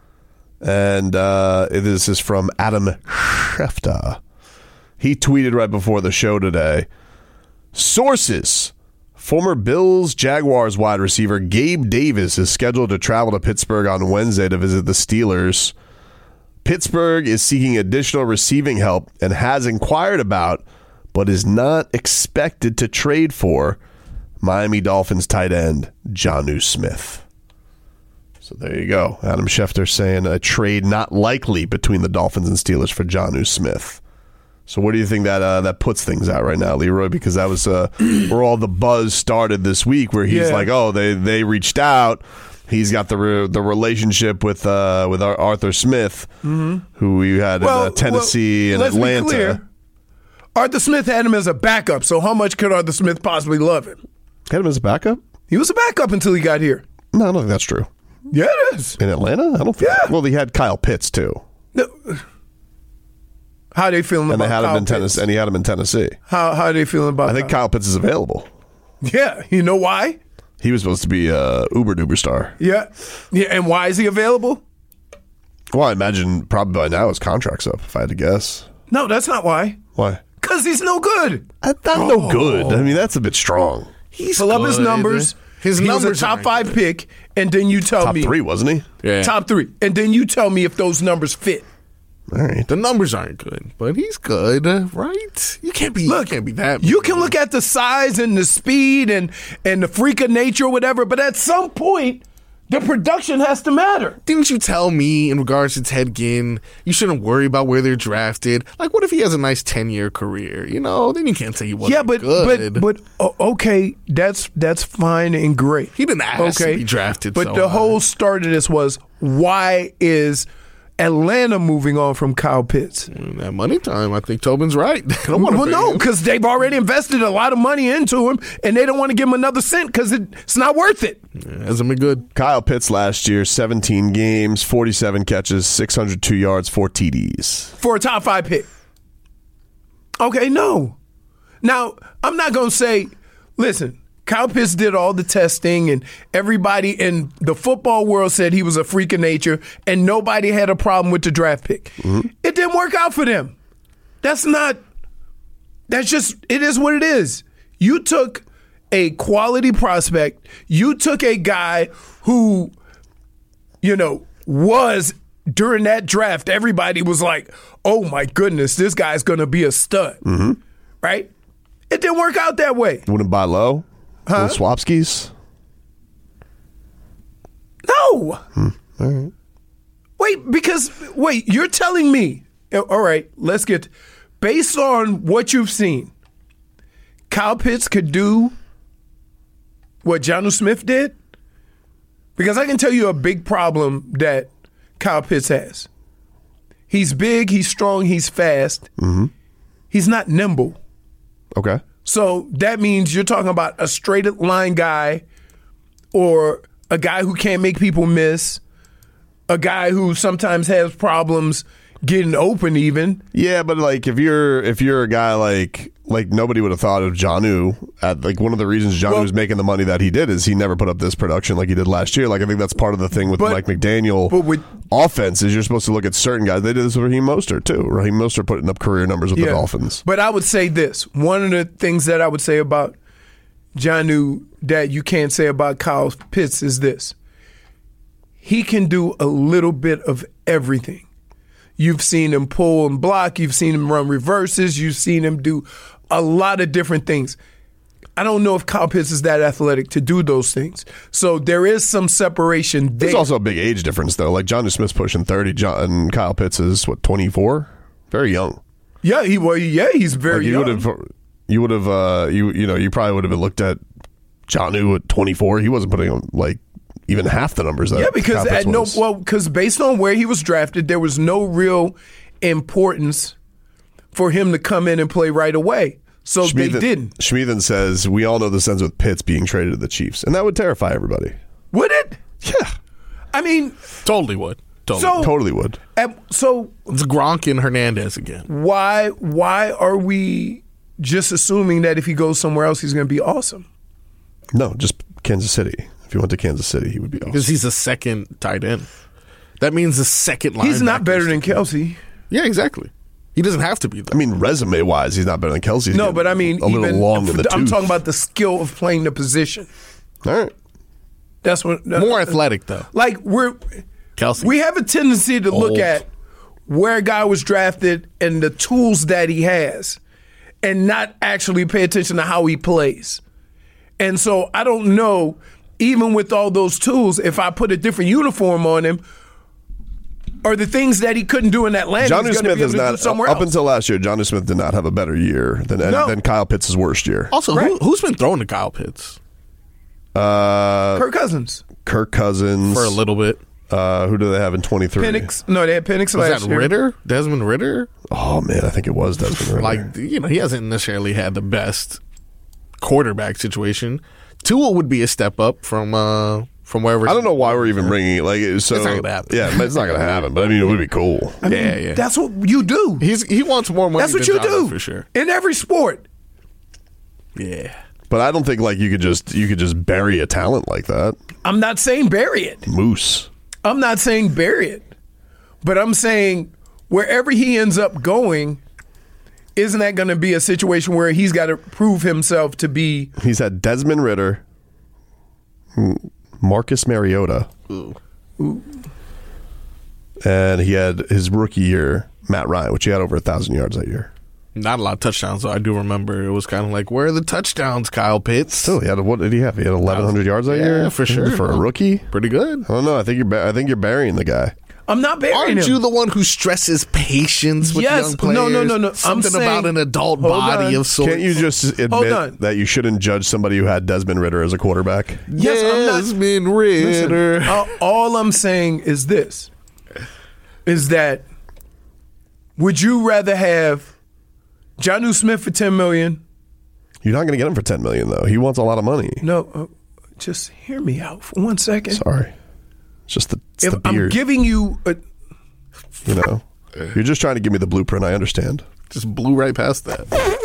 and this is from Adam Schefter. He tweeted right before the show today, sources: former Bills Jaguars wide receiver Gabe Davis is scheduled to travel to Pittsburgh on Wednesday to visit the Steelers. Pittsburgh is seeking additional receiving help and has inquired about, but is not expected to trade for, Miami Dolphins tight end Jonnu Smith. So there you go. Adam Schefter saying a trade not likely between the Dolphins and Steelers for Jonnu Smith. So what do you think that puts things out right now, Leroy? Because that was where all the buzz started this week, where he's like, oh, they reached out. He's got the relationship with Arthur Smith, who we had in Tennessee and Atlanta. Be clear. Arthur Smith had him as a backup, so how much could Arthur Smith possibly love him? Had him as a backup? He was a backup until he got here. No, I don't think that's true. Yeah, it is. In Atlanta? I don't think. Yeah. Well, he had Kyle Pitts, too. No. How are they feeling about Kyle Pitts? And he had him in Tennessee. How are they feeling about I think Kyle Pitts is available. Yeah. You know why? He was supposed to be a uber-duper star. Yeah. And why is he available? Well, I imagine probably by now his contract's up, if I had to guess. No, that's not why. Why? Because he's no good. That's no good. I mean, that's a bit strong. He's pull up his numbers. He was a top 5 pick, and then you tell me. Top 3, wasn't he? Yeah. Top 3. And then you tell me if those numbers fit. All right. The numbers aren't good, but he's good, right? You can't be that. You can look at the size and the speed and the freak of nature or whatever, but at some point, the production has to matter. Didn't you tell me in regards to Ted Ginn, you shouldn't worry about where they're drafted? Like, what if he has a nice 10-year career? Then you can't say he wasn't good. But okay, that's fine and great. He didn't ask to be drafted. But the whole start of this was, why is Atlanta moving on from Kyle Pitts? At money time, I think Tobin's right. No, because they've already invested a lot of money into him, and they don't want to give him another cent because it's not worth it. Hasn't been good. Kyle Pitts last year, 17 games, 47 catches, 602 yards, 4 TDs. For a top 5 pick. Okay, no. Now, I'm not going to say, listen, Kyle Pitts did all the testing, and everybody in the football world said he was a freak of nature, and nobody had a problem with the draft pick. Mm-hmm. It didn't work out for them. It is what it is. You took a quality prospect. You took a guy who, was during that draft, everybody was like, oh my goodness, this guy's going to be a stud. Mm-hmm. Right? It didn't work out that way. Wouldn't buy low? Huh? Little Swapskis? No. All right. Wait, you're telling me, all right, let's get, based on what you've seen, Kyle Pitts could do what Jonnu Smith did? Because I can tell you a big problem that Kyle Pitts has. He's big, he's strong, he's fast. Mm-hmm. He's not nimble. Okay. So that means you're talking about a straight line guy or a guy who can't make people miss, a guy who sometimes has problems getting open even. Yeah, but like if you're a guy like nobody would have thought of Jonnu at like one of the reasons Jonnu was making the money that he did is he never put up this production like he did last year. Like I think that's part of the thing with Mike McDaniel offense is you're supposed to look at certain guys. They did this with Raheem Mostert too. Raheem Mostert putting up career numbers with the Dolphins. But I would say this. One of the things that I would say about Jonnu that you can't say about Kyle Pitts is this. He can do a little bit of everything. You've seen him pull and block. You've seen him run reverses. You've seen him do a lot of different things. I don't know if Kyle Pitts is that athletic to do those things. So there is some separation there. There's also a big age difference, though. Like Jonnu Smith's pushing 30, and Kyle Pitts is, 24? Very young. Yeah, he's very young. You probably would have looked at Jonnu at 24. He wasn't putting on, like, even half the numbers that because based on where he was drafted, there was no real importance for him to come in and play right away. So they didn't. Schmieden says, we all know this ends with Pitts being traded to the Chiefs, and that would terrify everybody. Would it? Yeah. I mean, totally would. Totally would. So it's Gronk and Hernandez again. Why are we just assuming that if he goes somewhere else, he's going to be awesome? No, just Kansas City. If he went to Kansas City, he would be awesome. Because he's a second tight end. That means the second line. He's not better than Kelsey. Yeah, exactly. He doesn't have to be that. I mean, resume-wise, he's not better than Kelsey. No, but I mean, a little long in the I'm tooth. talking about the skill of playing the position. All right. That's what. More athletic, though. Like, Kelsey. We have a tendency to look at where a guy was drafted and the tools that he has and not actually pay attention to how he plays. And so I don't know, even with all those tools, if I put a different uniform on him, or the things that he couldn't do in Atlanta, Jonnu Smith is not somewhere up else. until last year. Jonnu Smith did not have a better year than Kyle Pitts' worst year. Also, who's been throwing to Kyle Pitts? Kirk Cousins. Kirk Cousins For a little bit. Who do they have in 23? Penix. No, they had Penix last that year. Ritter? Desmond Ritter? Oh man, I think it was Desmond Ritter. Like, he hasn't necessarily had the best quarterback situation. Tua would be a step up from wherever. I don't know why we're even bringing it. Like, so it's not gonna happen. Yeah, it's not gonna happen. But I mean, it would be cool. Yeah. That's what you do. He wants more money. That's what than you Jonnu, do for sure. in every sport. Yeah. But I don't think like you could just bury a talent like that. I'm not saying bury it. Moose. I'm not saying bury it. But I'm saying wherever he ends up going, isn't that going to be a situation where he's got to prove himself to be? He's had Desmond Ritter, Marcus Mariota, and he had his rookie year, Matt Ryan, which he had over 1,000 yards that year. Not a lot of touchdowns, though. I do remember it was kind of like, where are the touchdowns, Kyle Pitts? Still, what did he have? He had 1,100 yards that year? Yeah, for sure. For a rookie? Pretty good. I don't know. I think you're burying the guy. I'm not burying Aren't him. you the one who stresses patience with young players? No. Something about an adult body of sorts. Can't you just admit that you shouldn't judge somebody who had Desmond Ritter as a quarterback? Yes, Desmond Ritter. Listen, all I'm saying is this, is that would you rather have Jonnu Smith for $10 million? You're not going to get him for $10 million, though. He wants a lot of money. No, just hear me out for 1 second. Sorry. It's just the beard. I'm giving you a... You know, you're just trying to give me the blueprint. I understand. Just blew right past that.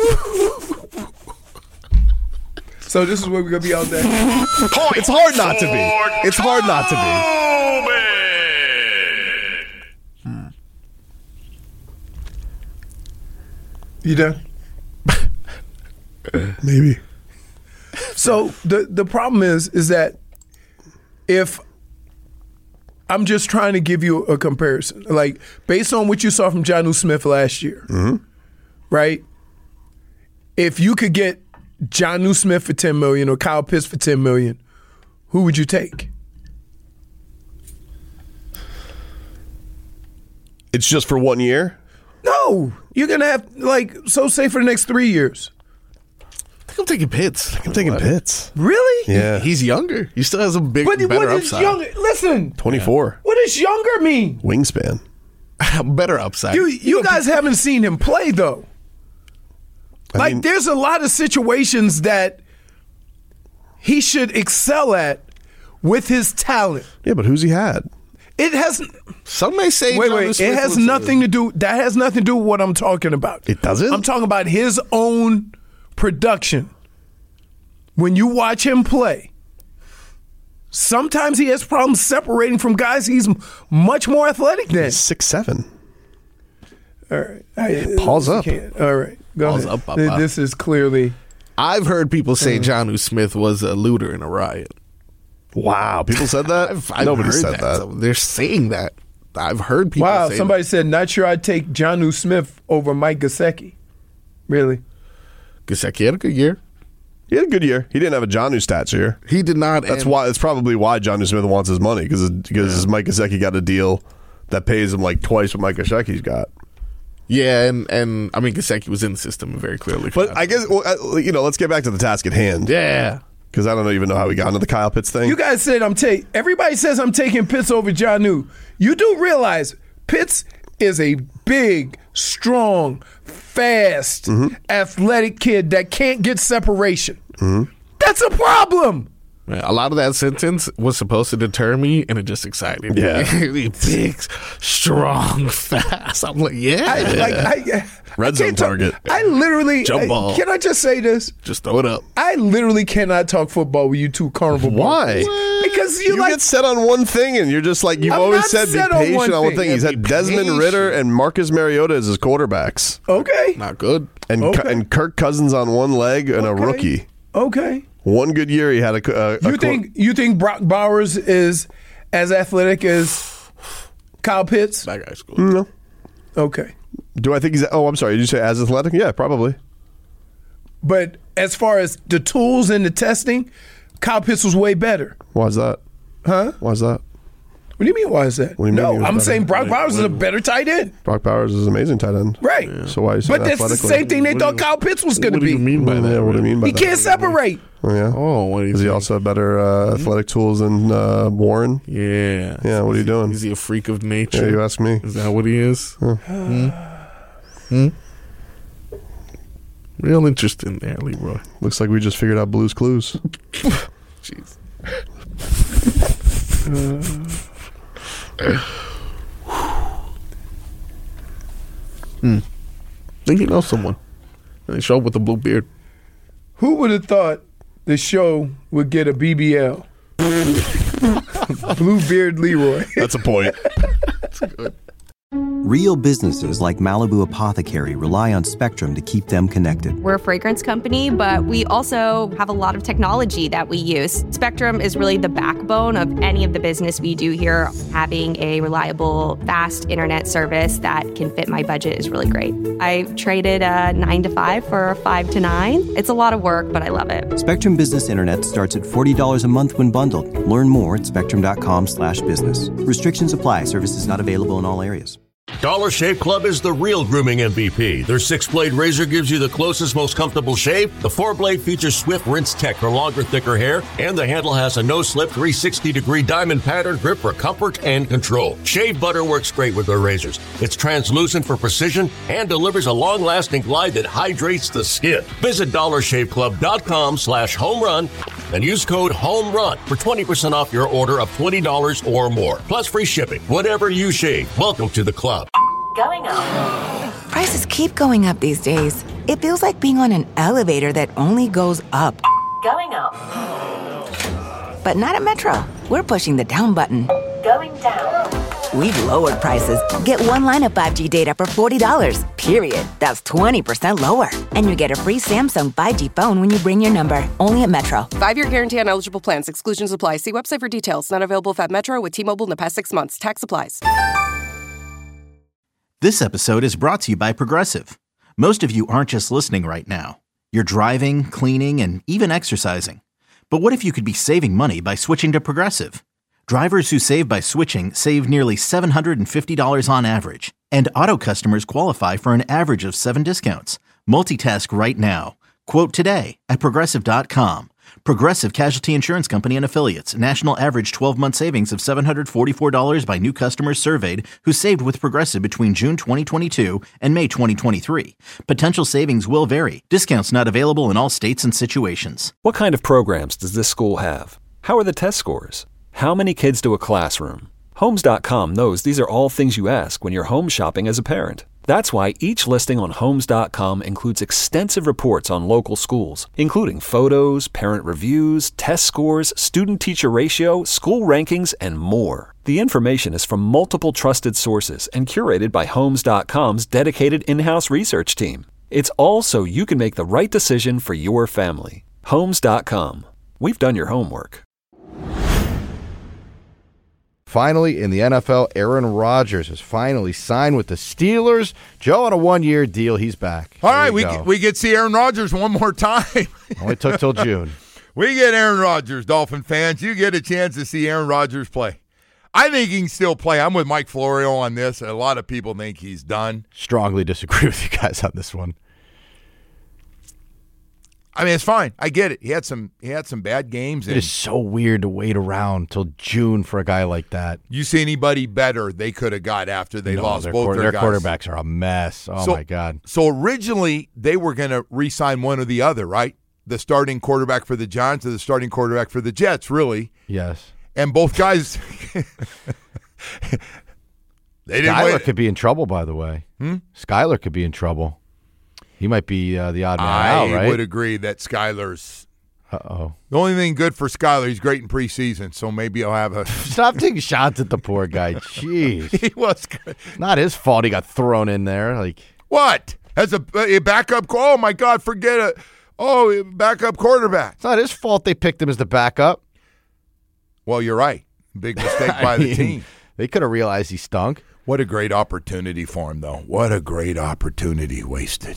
So this is where we're going to be all day. It's hard not to be. It's hard not to be. You done? Maybe. So the problem is that if I'm just trying to give you a comparison. Like, based on what you saw from Jonnu Smith last year, right? If you could get Jonnu Smith for $10 million or Kyle Pitts for $10 million, who would you take? It's just for 1 year? No. You're going to have, say for the next 3 years. I think I'm taking Pitts. I'm taking Pitts. Really? Yeah. He's younger. He still has a better upside. Younger? Listen. 24. What does younger mean? Wingspan. Better upside. You guys haven't seen him play, though. There's a lot of situations that he should excel at with his talent. Yeah, but who's he had? It has. Some may say. Wait. It has nothing to do. That has nothing to do with what I'm talking about. It doesn't? I'm talking about his own production. When you watch him play, sometimes he has problems separating from guys he's much more athletic than. 6'7". All right. Pause up. All right. Go Pause ahead. up. This is clearly. I've heard people say Jonnu Smith was a looter in a riot. Wow. People said that? Nobody said that. So they're saying that. I've heard people say that. Somebody said, not sure I'd take Jonnu Smith over Mike Gesicki. Really? Gesicki had a good year. He had a good year. He didn't have a Jonnu stats year. He did not. That's why. It's probably why Jonnu Smith wants his money because Mike Gesicki got a deal that pays him like twice what Mike Gesicki's got. Yeah, and I mean Gesicki was in the system very clearly. But I guess let's get back to the task at hand. Yeah, because I don't even know how we got into the Kyle Pitts thing. You guys said everybody says I'm taking Pitts over Jonnu. You do realize Pitts is a big, strong, fast, athletic kid that can't get separation. That's a problem. Man, a lot of that sentence was supposed to deter me, and it just excited me. Yeah. Big, strong, fast. I'm like, yeah. Red zone target. I literally jump ball. Can I just say this? Just throw it up. I literally cannot talk football with you two carnival. Why? Because you get set on one thing, and you're just like you've always said, be patient on one thing. He's had Desmond Ridder and Marcus Mariota as his quarterbacks. Okay, not good. And Kirk Cousins on one leg and a rookie. Okay. One good year, he had You think Brock Bowers is as athletic as Kyle Pitts? That guy's cool. No. Okay. Do I think he's? Oh, I'm sorry. Did you say as athletic? Yeah, probably. But as far as the tools and the testing, Kyle Pitts was way better. Why is that? Huh? Why is that? What do you mean, why is that? What do you mean I'm saying Brock Bowers is a better tight end. Brock Bowers is an amazing tight end. Right. Yeah. So why is But that's the same thing they thought Kyle Pitts was going to be. What do you mean by that? Yeah, what do you mean by that? He can't separate. Oh, yeah. Oh, what do you Does he also have better athletic tools than Warren? Yeah. Yeah, what are you doing? Is he a freak of nature? Yeah, you ask me. Is that what he is? Real interesting there, Leroy. Looks like we just figured out Blue's Clues. Jeez. Think you know someone. They show up with a blue beard. Who would have thought the show would get a BBL? Bluebeard Leroy. That's a point. That's good. Real businesses like Malibu Apothecary rely on Spectrum to keep them connected. We're a fragrance company, but we also have a lot of technology that we use. Spectrum is really the backbone of any of the business we do here. Having a reliable, fast internet service that can fit my budget is really great. I traded a 9 to 5 for a 5 to 9. It's a lot of work, but I love it. Spectrum Business Internet starts at $40 a month when bundled. Learn more at spectrum.com/business. Restrictions apply. Services not available in all areas. Dollar Shave Club is the real grooming MVP. Their 6-blade razor gives you the closest, most comfortable shave. The 4-blade features Swift Rinse Tech for longer, thicker hair, and the handle has a no-slip 360-degree diamond pattern grip for comfort and control. Shave butter works great with their razors. It's translucent for precision and delivers a long-lasting glide that hydrates the skin. Visit DollarShaveClub.com/homerun and use code HOMERUN for 20% off your order of $20 or more. Plus free shipping. Whatever you shave, welcome to the club. Going up. Prices keep going up these days. It feels like being on an elevator that only goes up. Going up. But not at Metro. We're pushing the down button. Going down. we've lowered prices. Get one line of 5G data for $40, period. That's 20% lower. And you get a free Samsung 5G phone when you bring your number. Only at Metro. 5-year guarantee on eligible plans. Exclusions apply. See website for details. Not available at Metro with T-Mobile in the past 6 months. Tax applies. This episode is brought to you by Progressive. Most of you aren't just listening right now. You're driving, cleaning, and even exercising. But what if you could be saving money by switching to Progressive? Drivers who save by switching save nearly $750 on average. And auto customers qualify for an average of 7 discounts. Multitask right now. Quote today at Progressive.com. Progressive Casualty Insurance Company and Affiliates. National average 12-month savings of $744 by new customers surveyed who saved with Progressive between June 2022 and May 2023. Potential savings will vary. Discounts not available in all states and situations. What kind of programs does this school have? How are the test scores? How many kids to a classroom? Homes.com knows these are all things you ask when you're home shopping as a parent. That's why each listing on Homes.com includes extensive reports on local schools, including photos, parent reviews, test scores, student-teacher ratio, school rankings, and more. The information is from multiple trusted sources and curated by Homes.com's dedicated in-house research team. It's all so you can make the right decision for your family. Homes.com. We've done your homework. Finally, in the NFL, Aaron Rodgers has finally signed with the Steelers. Joe on a 1-year deal. He's back. All right, we get to see Aaron Rodgers one more time. Only took till June. We get Aaron Rodgers, Dolphin fans. You get a chance to see Aaron Rodgers play. I think he can still play. I'm with Mike Florio on this. A lot of people think he's done. Strongly disagree with you guys on this one. I mean, it's fine. I get it. He had some bad games. It is so weird to wait around till June for a guy like that. You see anybody better they could have got after they lost both their guys? Their quarterbacks are a mess. My God. So originally they were going to re-sign one or the other, right? The starting quarterback for the Giants or the starting quarterback for the Jets, really. Yes. And both guys they didn't Skyler could be in trouble, by the way. Skyler could be in trouble. He might be the odd man out, right? I would agree that Skyler's the only thing good for Skyler, he's great in preseason, so maybe I'll have a Stop taking shots at the poor guy. Jeez. He was good. It's not his fault he got thrown in there. Like what? As a backup, oh my God, forget it. Oh, backup quarterback. It's not his fault they picked him as the backup. Well, you're right. Big mistake by the team. They could have realized he stunk. What a great opportunity for him, though. What a great opportunity wasted.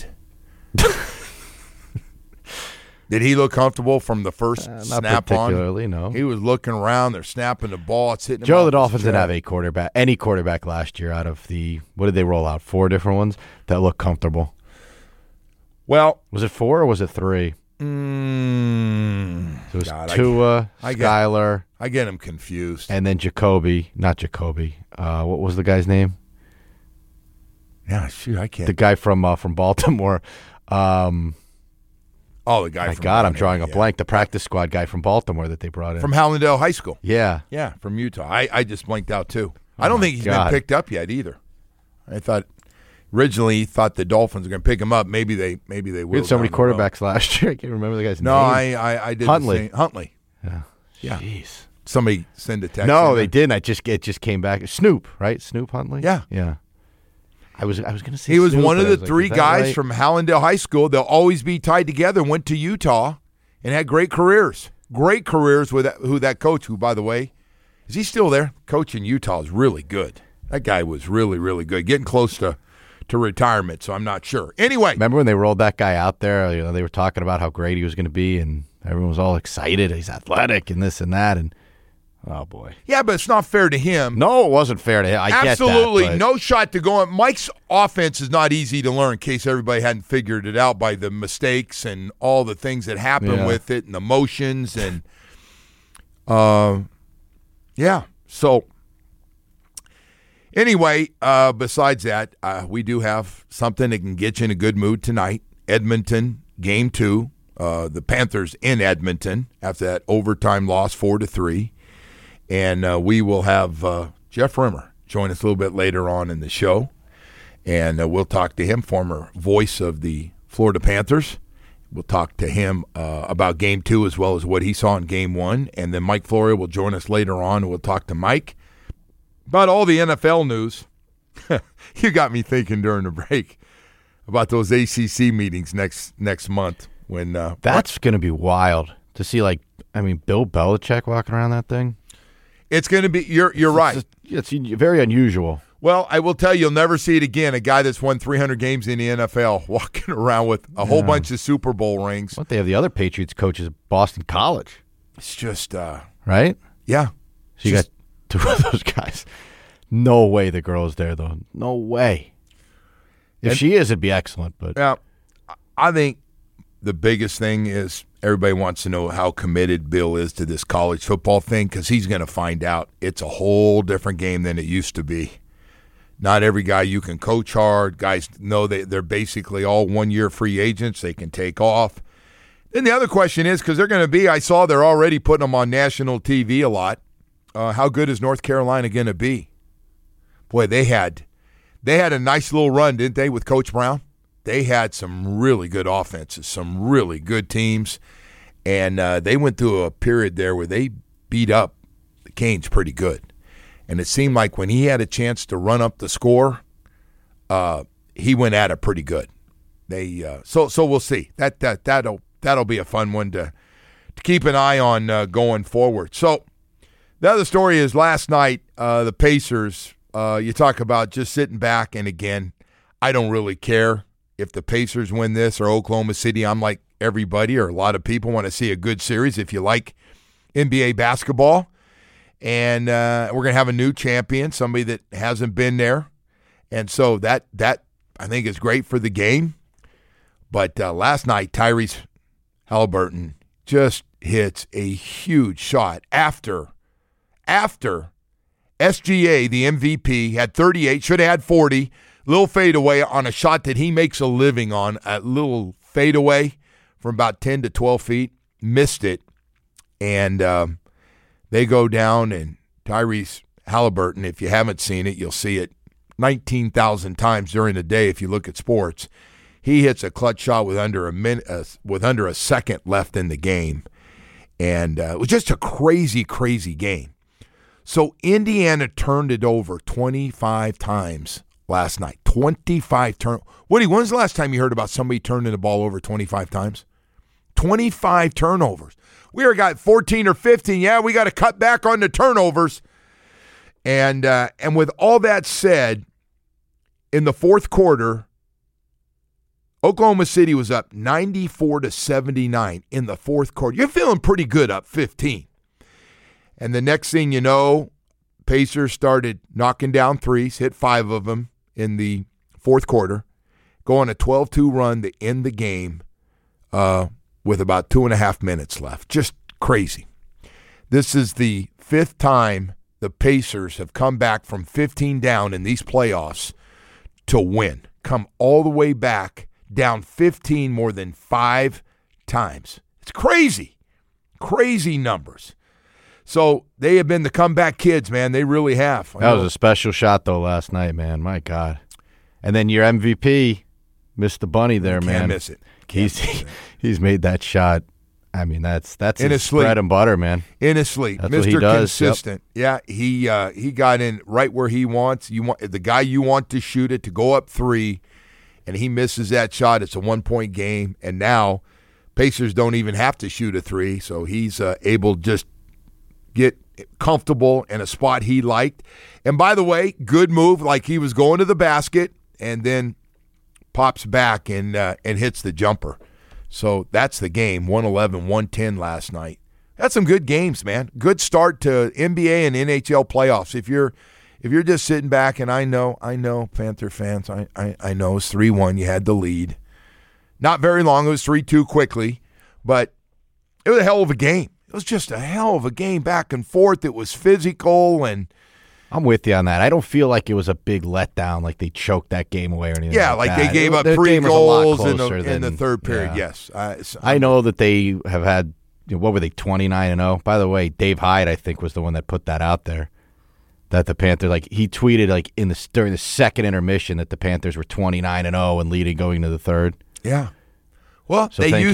Did he look comfortable from the first snap not particularly, on? No. He was looking around. They're snapping the ball. It's hitting him. Joe, the Dolphins didn't have any quarterback last year out of the, what did they roll out? 4 different ones that looked comfortable. Well. Was it 4 or was it 3? So it was Tua, Skyler. I get him confused. And then Jacoby. Not Jacoby. What was the guy's name? Yeah, shoot, I can't. The guy from Baltimore. The guy from God, I'm drawing a blank. The practice squad guy from Baltimore that they brought in. From Hallandale High School. Yeah. Yeah, from Utah. I just blanked out, too. I don't think he's been picked up yet either. I thought originally the Dolphins were going to pick him up. Maybe they will. We had so many quarterbacks last year. I can't remember the guy's name. No, I did. Huntley. Huntley. Yeah. Jeez. Somebody send a text. No, they didn't. It just came back. Snoop, right? Snoop Huntley? Yeah. Yeah. I was going to say he was Snoop, one of the like, 3 guys right? from Hallandale High School. They'll always be tied together. Went to Utah and had great careers. Great careers with that coach, who, by the way, is he still there? Coach in Utah is really good. That guy was really, really good. Getting close to retirement, so I'm not sure. Anyway. Remember when they rolled that guy out there? You know, they were talking about how great he was going to be, and everyone was all excited. He's athletic and this and that, and oh, boy. Yeah, but it's not fair to him. No, it wasn't fair to him. I Absolutely get that. No shot to go on. Mike's offense is not easy to learn, in case everybody hadn't figured it out by the mistakes and all the things that happen with it and the motions. And, So, anyway, besides that, we do have something that can get you in a good mood tonight. Edmonton, Game 2. The Panthers in Edmonton after that overtime loss 4-3. And we will have Jeff Rimmer join us a little bit later on in the show. And we'll talk to him, former voice of the Florida Panthers. We'll talk to him about Game 2 as well as what he saw in Game 1. And then Mike Florio will join us later on, and we'll talk to Mike. About all the NFL news, you got me thinking during the break about those ACC meetings next month. When that's going to be wild to see. Bill Belichick walking around that thing. It's going to be. You're right. It's very unusual. Well, I will tell you, you'll never see it again. A guy that's won 300 games in the NFL walking around with a whole bunch of Super Bowl rings. What, they have the other Patriots coaches at Boston College. It's just right. Yeah. So you got two of those guys. No way the girl's there, though. No way. If she is, it'd be excellent. But yeah, I think the biggest thing is everybody wants to know how committed Bill is to this college football thing, because he's going to find out it's a whole different game than it used to be. Not every guy you can coach hard. Guys know they're basically all one-year free agents. They can take off. Then the other question is, because they're going to be, I saw they're already putting them on national TV a lot, how good is North Carolina going to be? Boy, they had a nice little run, didn't they, with Coach Brown? They had some really good offenses, some really good teams, and they went through a period there where they beat up the Canes pretty good. And it seemed like when he had a chance to run up the score, he went at it pretty good. So we'll see. That'll be a fun one to keep an eye on going forward. So the other story is last night, the Pacers. You talk about just sitting back, and again, I don't really care if the Pacers win this or Oklahoma City. I'm like everybody, or a lot of people want to see a good series if you like NBA basketball. And we're going to have a new champion, somebody that hasn't been there. And so that I think is great for the game. But last night, Tyrese Halliburton just hits a huge shot after SGA, the MVP, had 38, should have had 40, little fadeaway on a shot that he makes a living on, a little fadeaway from about 10 to 12 feet, missed it, and they go down, and Tyrese Halliburton, if you haven't seen it, you'll see it 19,000 times during the day if you look at sports. He hits a clutch shot with under a second left in the game, and it was just a crazy, crazy game. So Indiana turned it over 25 times last night. 25 turn. Woody, when's the last time you heard about somebody turning the ball over 25 times? 25 turnovers. We got 14 or 15. Yeah, we got to cut back on the turnovers. And with all that said, in the fourth quarter, Oklahoma City was up 94-79 in the fourth quarter. You're feeling pretty good up 15. And the next thing you know, Pacers started knocking down threes, hit 5 of them in the fourth quarter, go on a 12-2 run to end the game with about 2.5 minutes left. Just crazy. This is the 5th time the Pacers have come back from 15 down in these playoffs to win. Come all the way back, down 15 more than 5 times. It's crazy. Crazy numbers. So they have been the comeback kids, man. They really have. That was a special shot, though, last night, man. My God. And then your MVP missed the bunny there, man. Can't miss it. He's made that shot. I mean, that's in his bread and butter, man. In his sleep. That's Mr. what he does. Consistent. Yep. Yeah, he got in right where he wants. You want the guy you want to shoot it, to go up 3, and he misses that shot. It's a 1-point game, and now Pacers don't even have to shoot a 3, so he's able to just get comfortable in a spot he liked. And by the way, good move, like he was going to the basket and then pops back and hits the jumper. So that's the game, 111-110 last night. That's some good games, man. Good start to NBA and NHL playoffs. If you're just sitting back, and I know Panther fans, I know it's 3-1, you had the lead. Not very long, it was 3-2 quickly, but it was a hell of a game. It was just a hell of a game back and forth. It was physical, and I'm with you on that. I don't feel like it was a big letdown, like they choked that game away or anything. Yeah, like they gave up 3 goals in the third period. Yeah. Yes, I know that they have had. What were they, 29-0? By the way, Dave Hyde, I think, was the one that put that out there. That the Panthers, he tweeted during the second intermission that the Panthers were 29-0 and leading going to the third. Yeah. Well, so they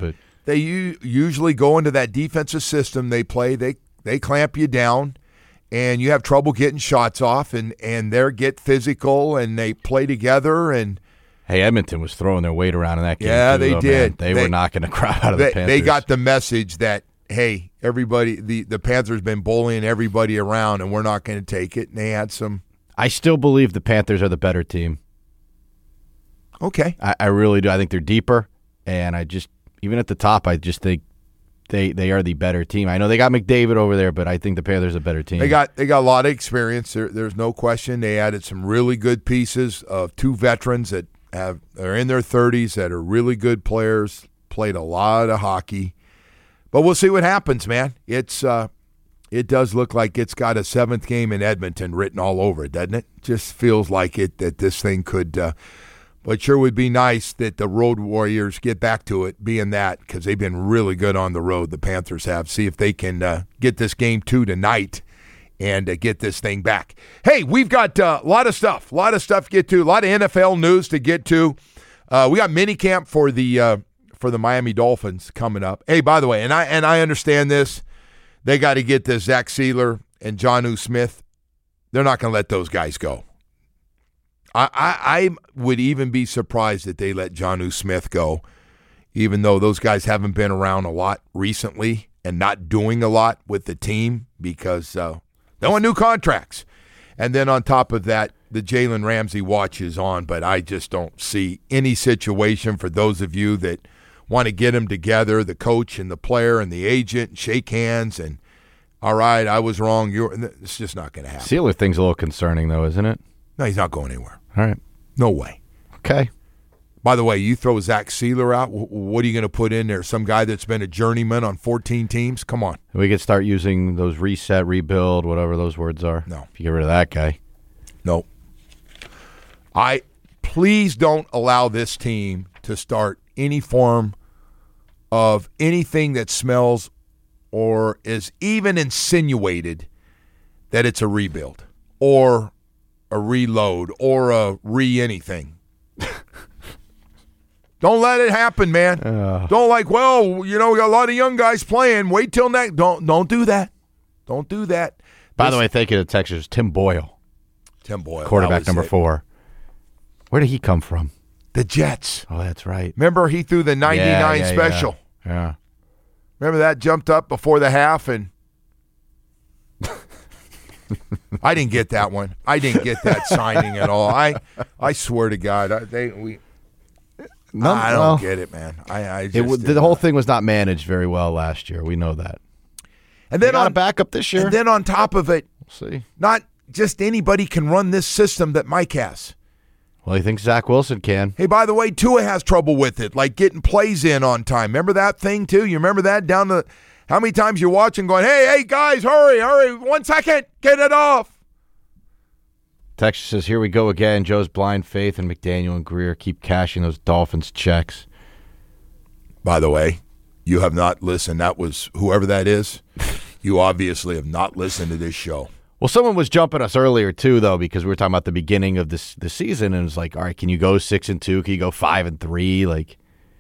usually go into that defensive system they play. They clamp you down, and you have trouble getting shots off, and they get physical, and they play together. And hey, Edmonton was throwing their weight around in that game. Yeah, too, they did. Man. They were knocking the crap out of the Panthers. They got the message that, hey, everybody, the Panthers been bullying everybody around, and we're not going to take it. And they had some. I still believe the Panthers are the better team. Okay. I really do. I think they're deeper, and even at the top, I just think they are the better team. I know they got McDavid over there, but I think the Panthers are a better team. They got a lot of experience. There's no question. They added some really good pieces of 2 veterans that are in their 30s that are really good players, played a lot of hockey. But we'll see what happens, man. It does look like it's got a 7th game in Edmonton written all over it, doesn't it? Just feels like it that this thing could but sure would be nice that the Road Warriors get back to it, being that, because they've been really good on the road, the Panthers have. See if they can get this game 2 tonight and get this thing back. Hey, we've got a lot of stuff to get to, a lot of NFL news to get to. We got minicamp for the Miami Dolphins coming up. Hey, by the way, and I understand this, they got to get this Zach Sealer and Jonnu Smith. They're not going to let those guys go. I would even be surprised that they let Jonnu Smith go, even though those guys haven't been around a lot recently and not doing a lot with the team because they want new contracts. And then on top of that, the Jalen Ramsey watch is on, but I just don't see any situation for those of you that want to get them together, the coach and the player and the agent, and shake hands and, all right, I was wrong. It's just not going to happen. Sealer thing's a little concerning, though, isn't it? No, he's not going anywhere. All right. No way. Okay. By the way, you throw Zach Sealer out, what are you going to put in there? Some guy that's been a journeyman on 14 teams? Come on. We could start using those reset, rebuild, whatever those words are. No. If you get rid of that guy. No. Please don't allow this team to start any form of anything that smells or is even insinuated that it's a rebuild or a reload or a anything. Don't let it happen, man. Don't we got a lot of young guys playing. Wait till next. Don't do that. Don't do that. By the way, thank you to Texas, Tim Boyle. Tim Boyle. Quarterback number 4. Where did he come from? The Jets. Oh, that's right. Remember, he threw the 99 special. Yeah. Remember that? Jumped up before the half and I didn't get that one. I didn't get that signing at all. I swear to God, I don't get it, man. The whole thing was not managed very well last year. We know that. And then on back up this year. And then on top of it, we'll see. Not just anybody can run this system that Mike has. Well, he thinks Zach Wilson can. Hey, by the way, Tua has trouble with it, like getting plays in on time. Remember that thing too? You remember that down to how many times you're watching going, hey, guys, hurry, 1 second, get it off. Texas says, here we go again. Joe's blind faith and McDaniel and Greer keep cashing those Dolphins checks. By the way, you have not listened. That was whoever that is. You obviously have not listened to this show. Well, someone was jumping us earlier, too, though, because we were talking about the beginning of the season, and it was like, all right, can you go 6-2? Can you go 5-3? Like,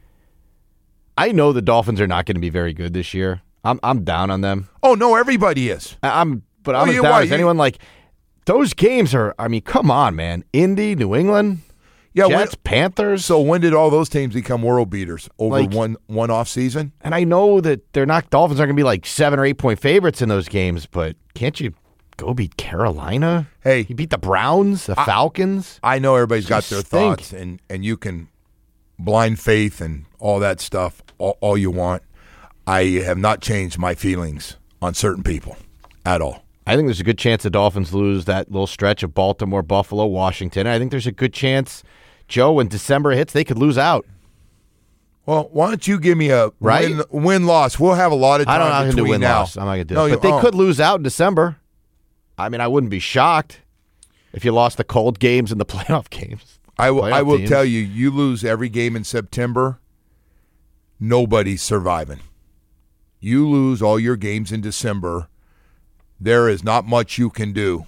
I know the Dolphins are not going to be very good this year. I'm down on them. Oh, no, everybody is. But I'm as down as anyone. Like, those games are, I mean, come on, man. Indy, New England, Jets, Panthers. So when did all those teams become world beaters? Over one off season? And I know that Dolphins aren't going to be like 7 or 8 point favorites in those games, but can't you go beat Carolina? Hey. You beat the Browns, the Falcons. I know everybody's got their thoughts, and you can blind faith and all that stuff all you want. I have not changed my feelings on certain people at all. I think there's a good chance the Dolphins lose that little stretch of Baltimore, Buffalo, Washington. I think there's a good chance, Joe, when December hits, they could lose out. Well, why don't you give me a win-loss? We'll have a lot of time I don't know how to do win-loss. I'm not going to do it. But they could lose out in December. I mean, I wouldn't be shocked if you lost the cold games and the playoff games. I will tell you, you lose every game in September, nobody's surviving. You lose all your games in December, there is not much you can do.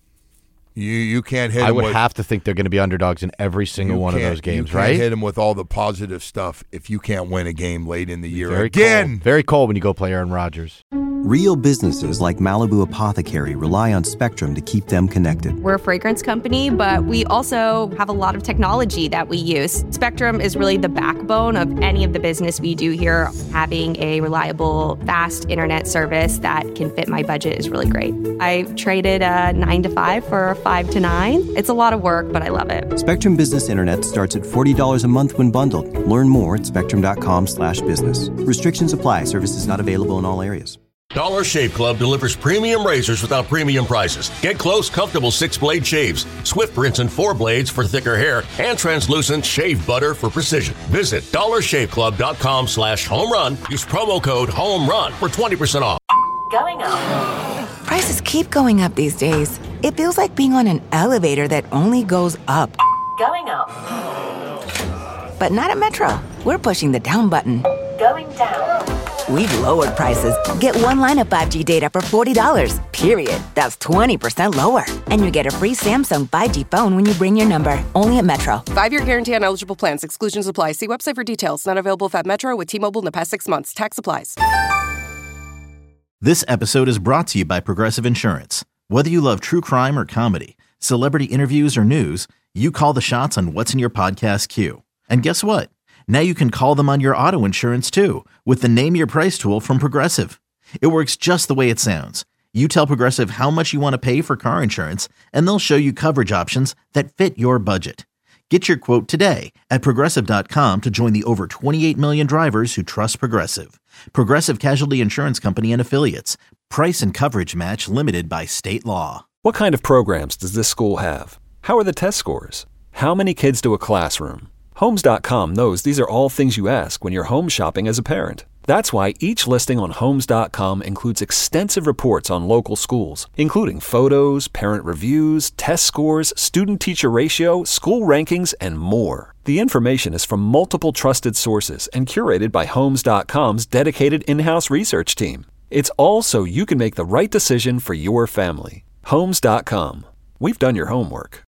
You can't hit them. I would have to think they're going to be underdogs in every single one of those games, right? You can't hit them with all the positive stuff if you can't win a game late in the year very again. Cold. Very cold when you go play Aaron Rodgers. Real businesses like Malibu Apothecary rely on Spectrum to keep them connected. We're a fragrance company, but we also have a lot of technology that we use. Spectrum is really the backbone of any of the business we do here. Having a reliable, fast internet service that can fit my budget is really great. I traded a 9 to 5 for a 5 to 9. It's a lot of work, but I love it. Spectrum Business Internet starts at $40 a month when bundled. Learn more at spectrum.com/business. Restrictions apply. Services not available in all areas. Dollar Shave Club delivers premium razors without premium prices. Get close, comfortable 6-blade shaves, swift rinse and 4 blades for thicker hair, and translucent shave butter for precision. Visit dollarshaveclub.com/home-run. Use promo code HOME-RUN for 20% off. Going up. Prices keep going up these days. It feels like being on an elevator that only goes up. Going up. But not at Metro. We're pushing the down button. Going down. We've lowered prices. Get one line of 5G data for $40, period. That's 20% lower. And you get a free Samsung 5G phone when you bring your number. Only at Metro. 5-year guarantee on eligible plans. Exclusions apply. See website for details. Not available at Metro with T-Mobile in the past 6 months. Tax applies. This episode is brought to you by Progressive Insurance. Whether you love true crime or comedy, celebrity interviews or news, you call the shots on what's in your podcast queue. And guess what? Now you can call them on your auto insurance too with the Name Your Price tool from Progressive. It works just the way it sounds. You tell Progressive how much you want to pay for car insurance, and they'll show you coverage options that fit your budget. Get your quote today at Progressive.com to join the over 28 million drivers who trust Progressive. Progressive Casualty Insurance Company and Affiliates. Price and coverage match limited by state law. What kind of programs does this school have? How are the test scores? How many kids do a classroom? Homes.com knows these are all things you ask when you're home shopping as a parent. That's why each listing on Homes.com includes extensive reports on local schools, including photos, parent reviews, test scores, student-teacher ratio, school rankings, and more. The information is from multiple trusted sources and curated by Homes.com's dedicated in-house research team. It's all so you can make the right decision for your family. Homes.com. We've done your homework.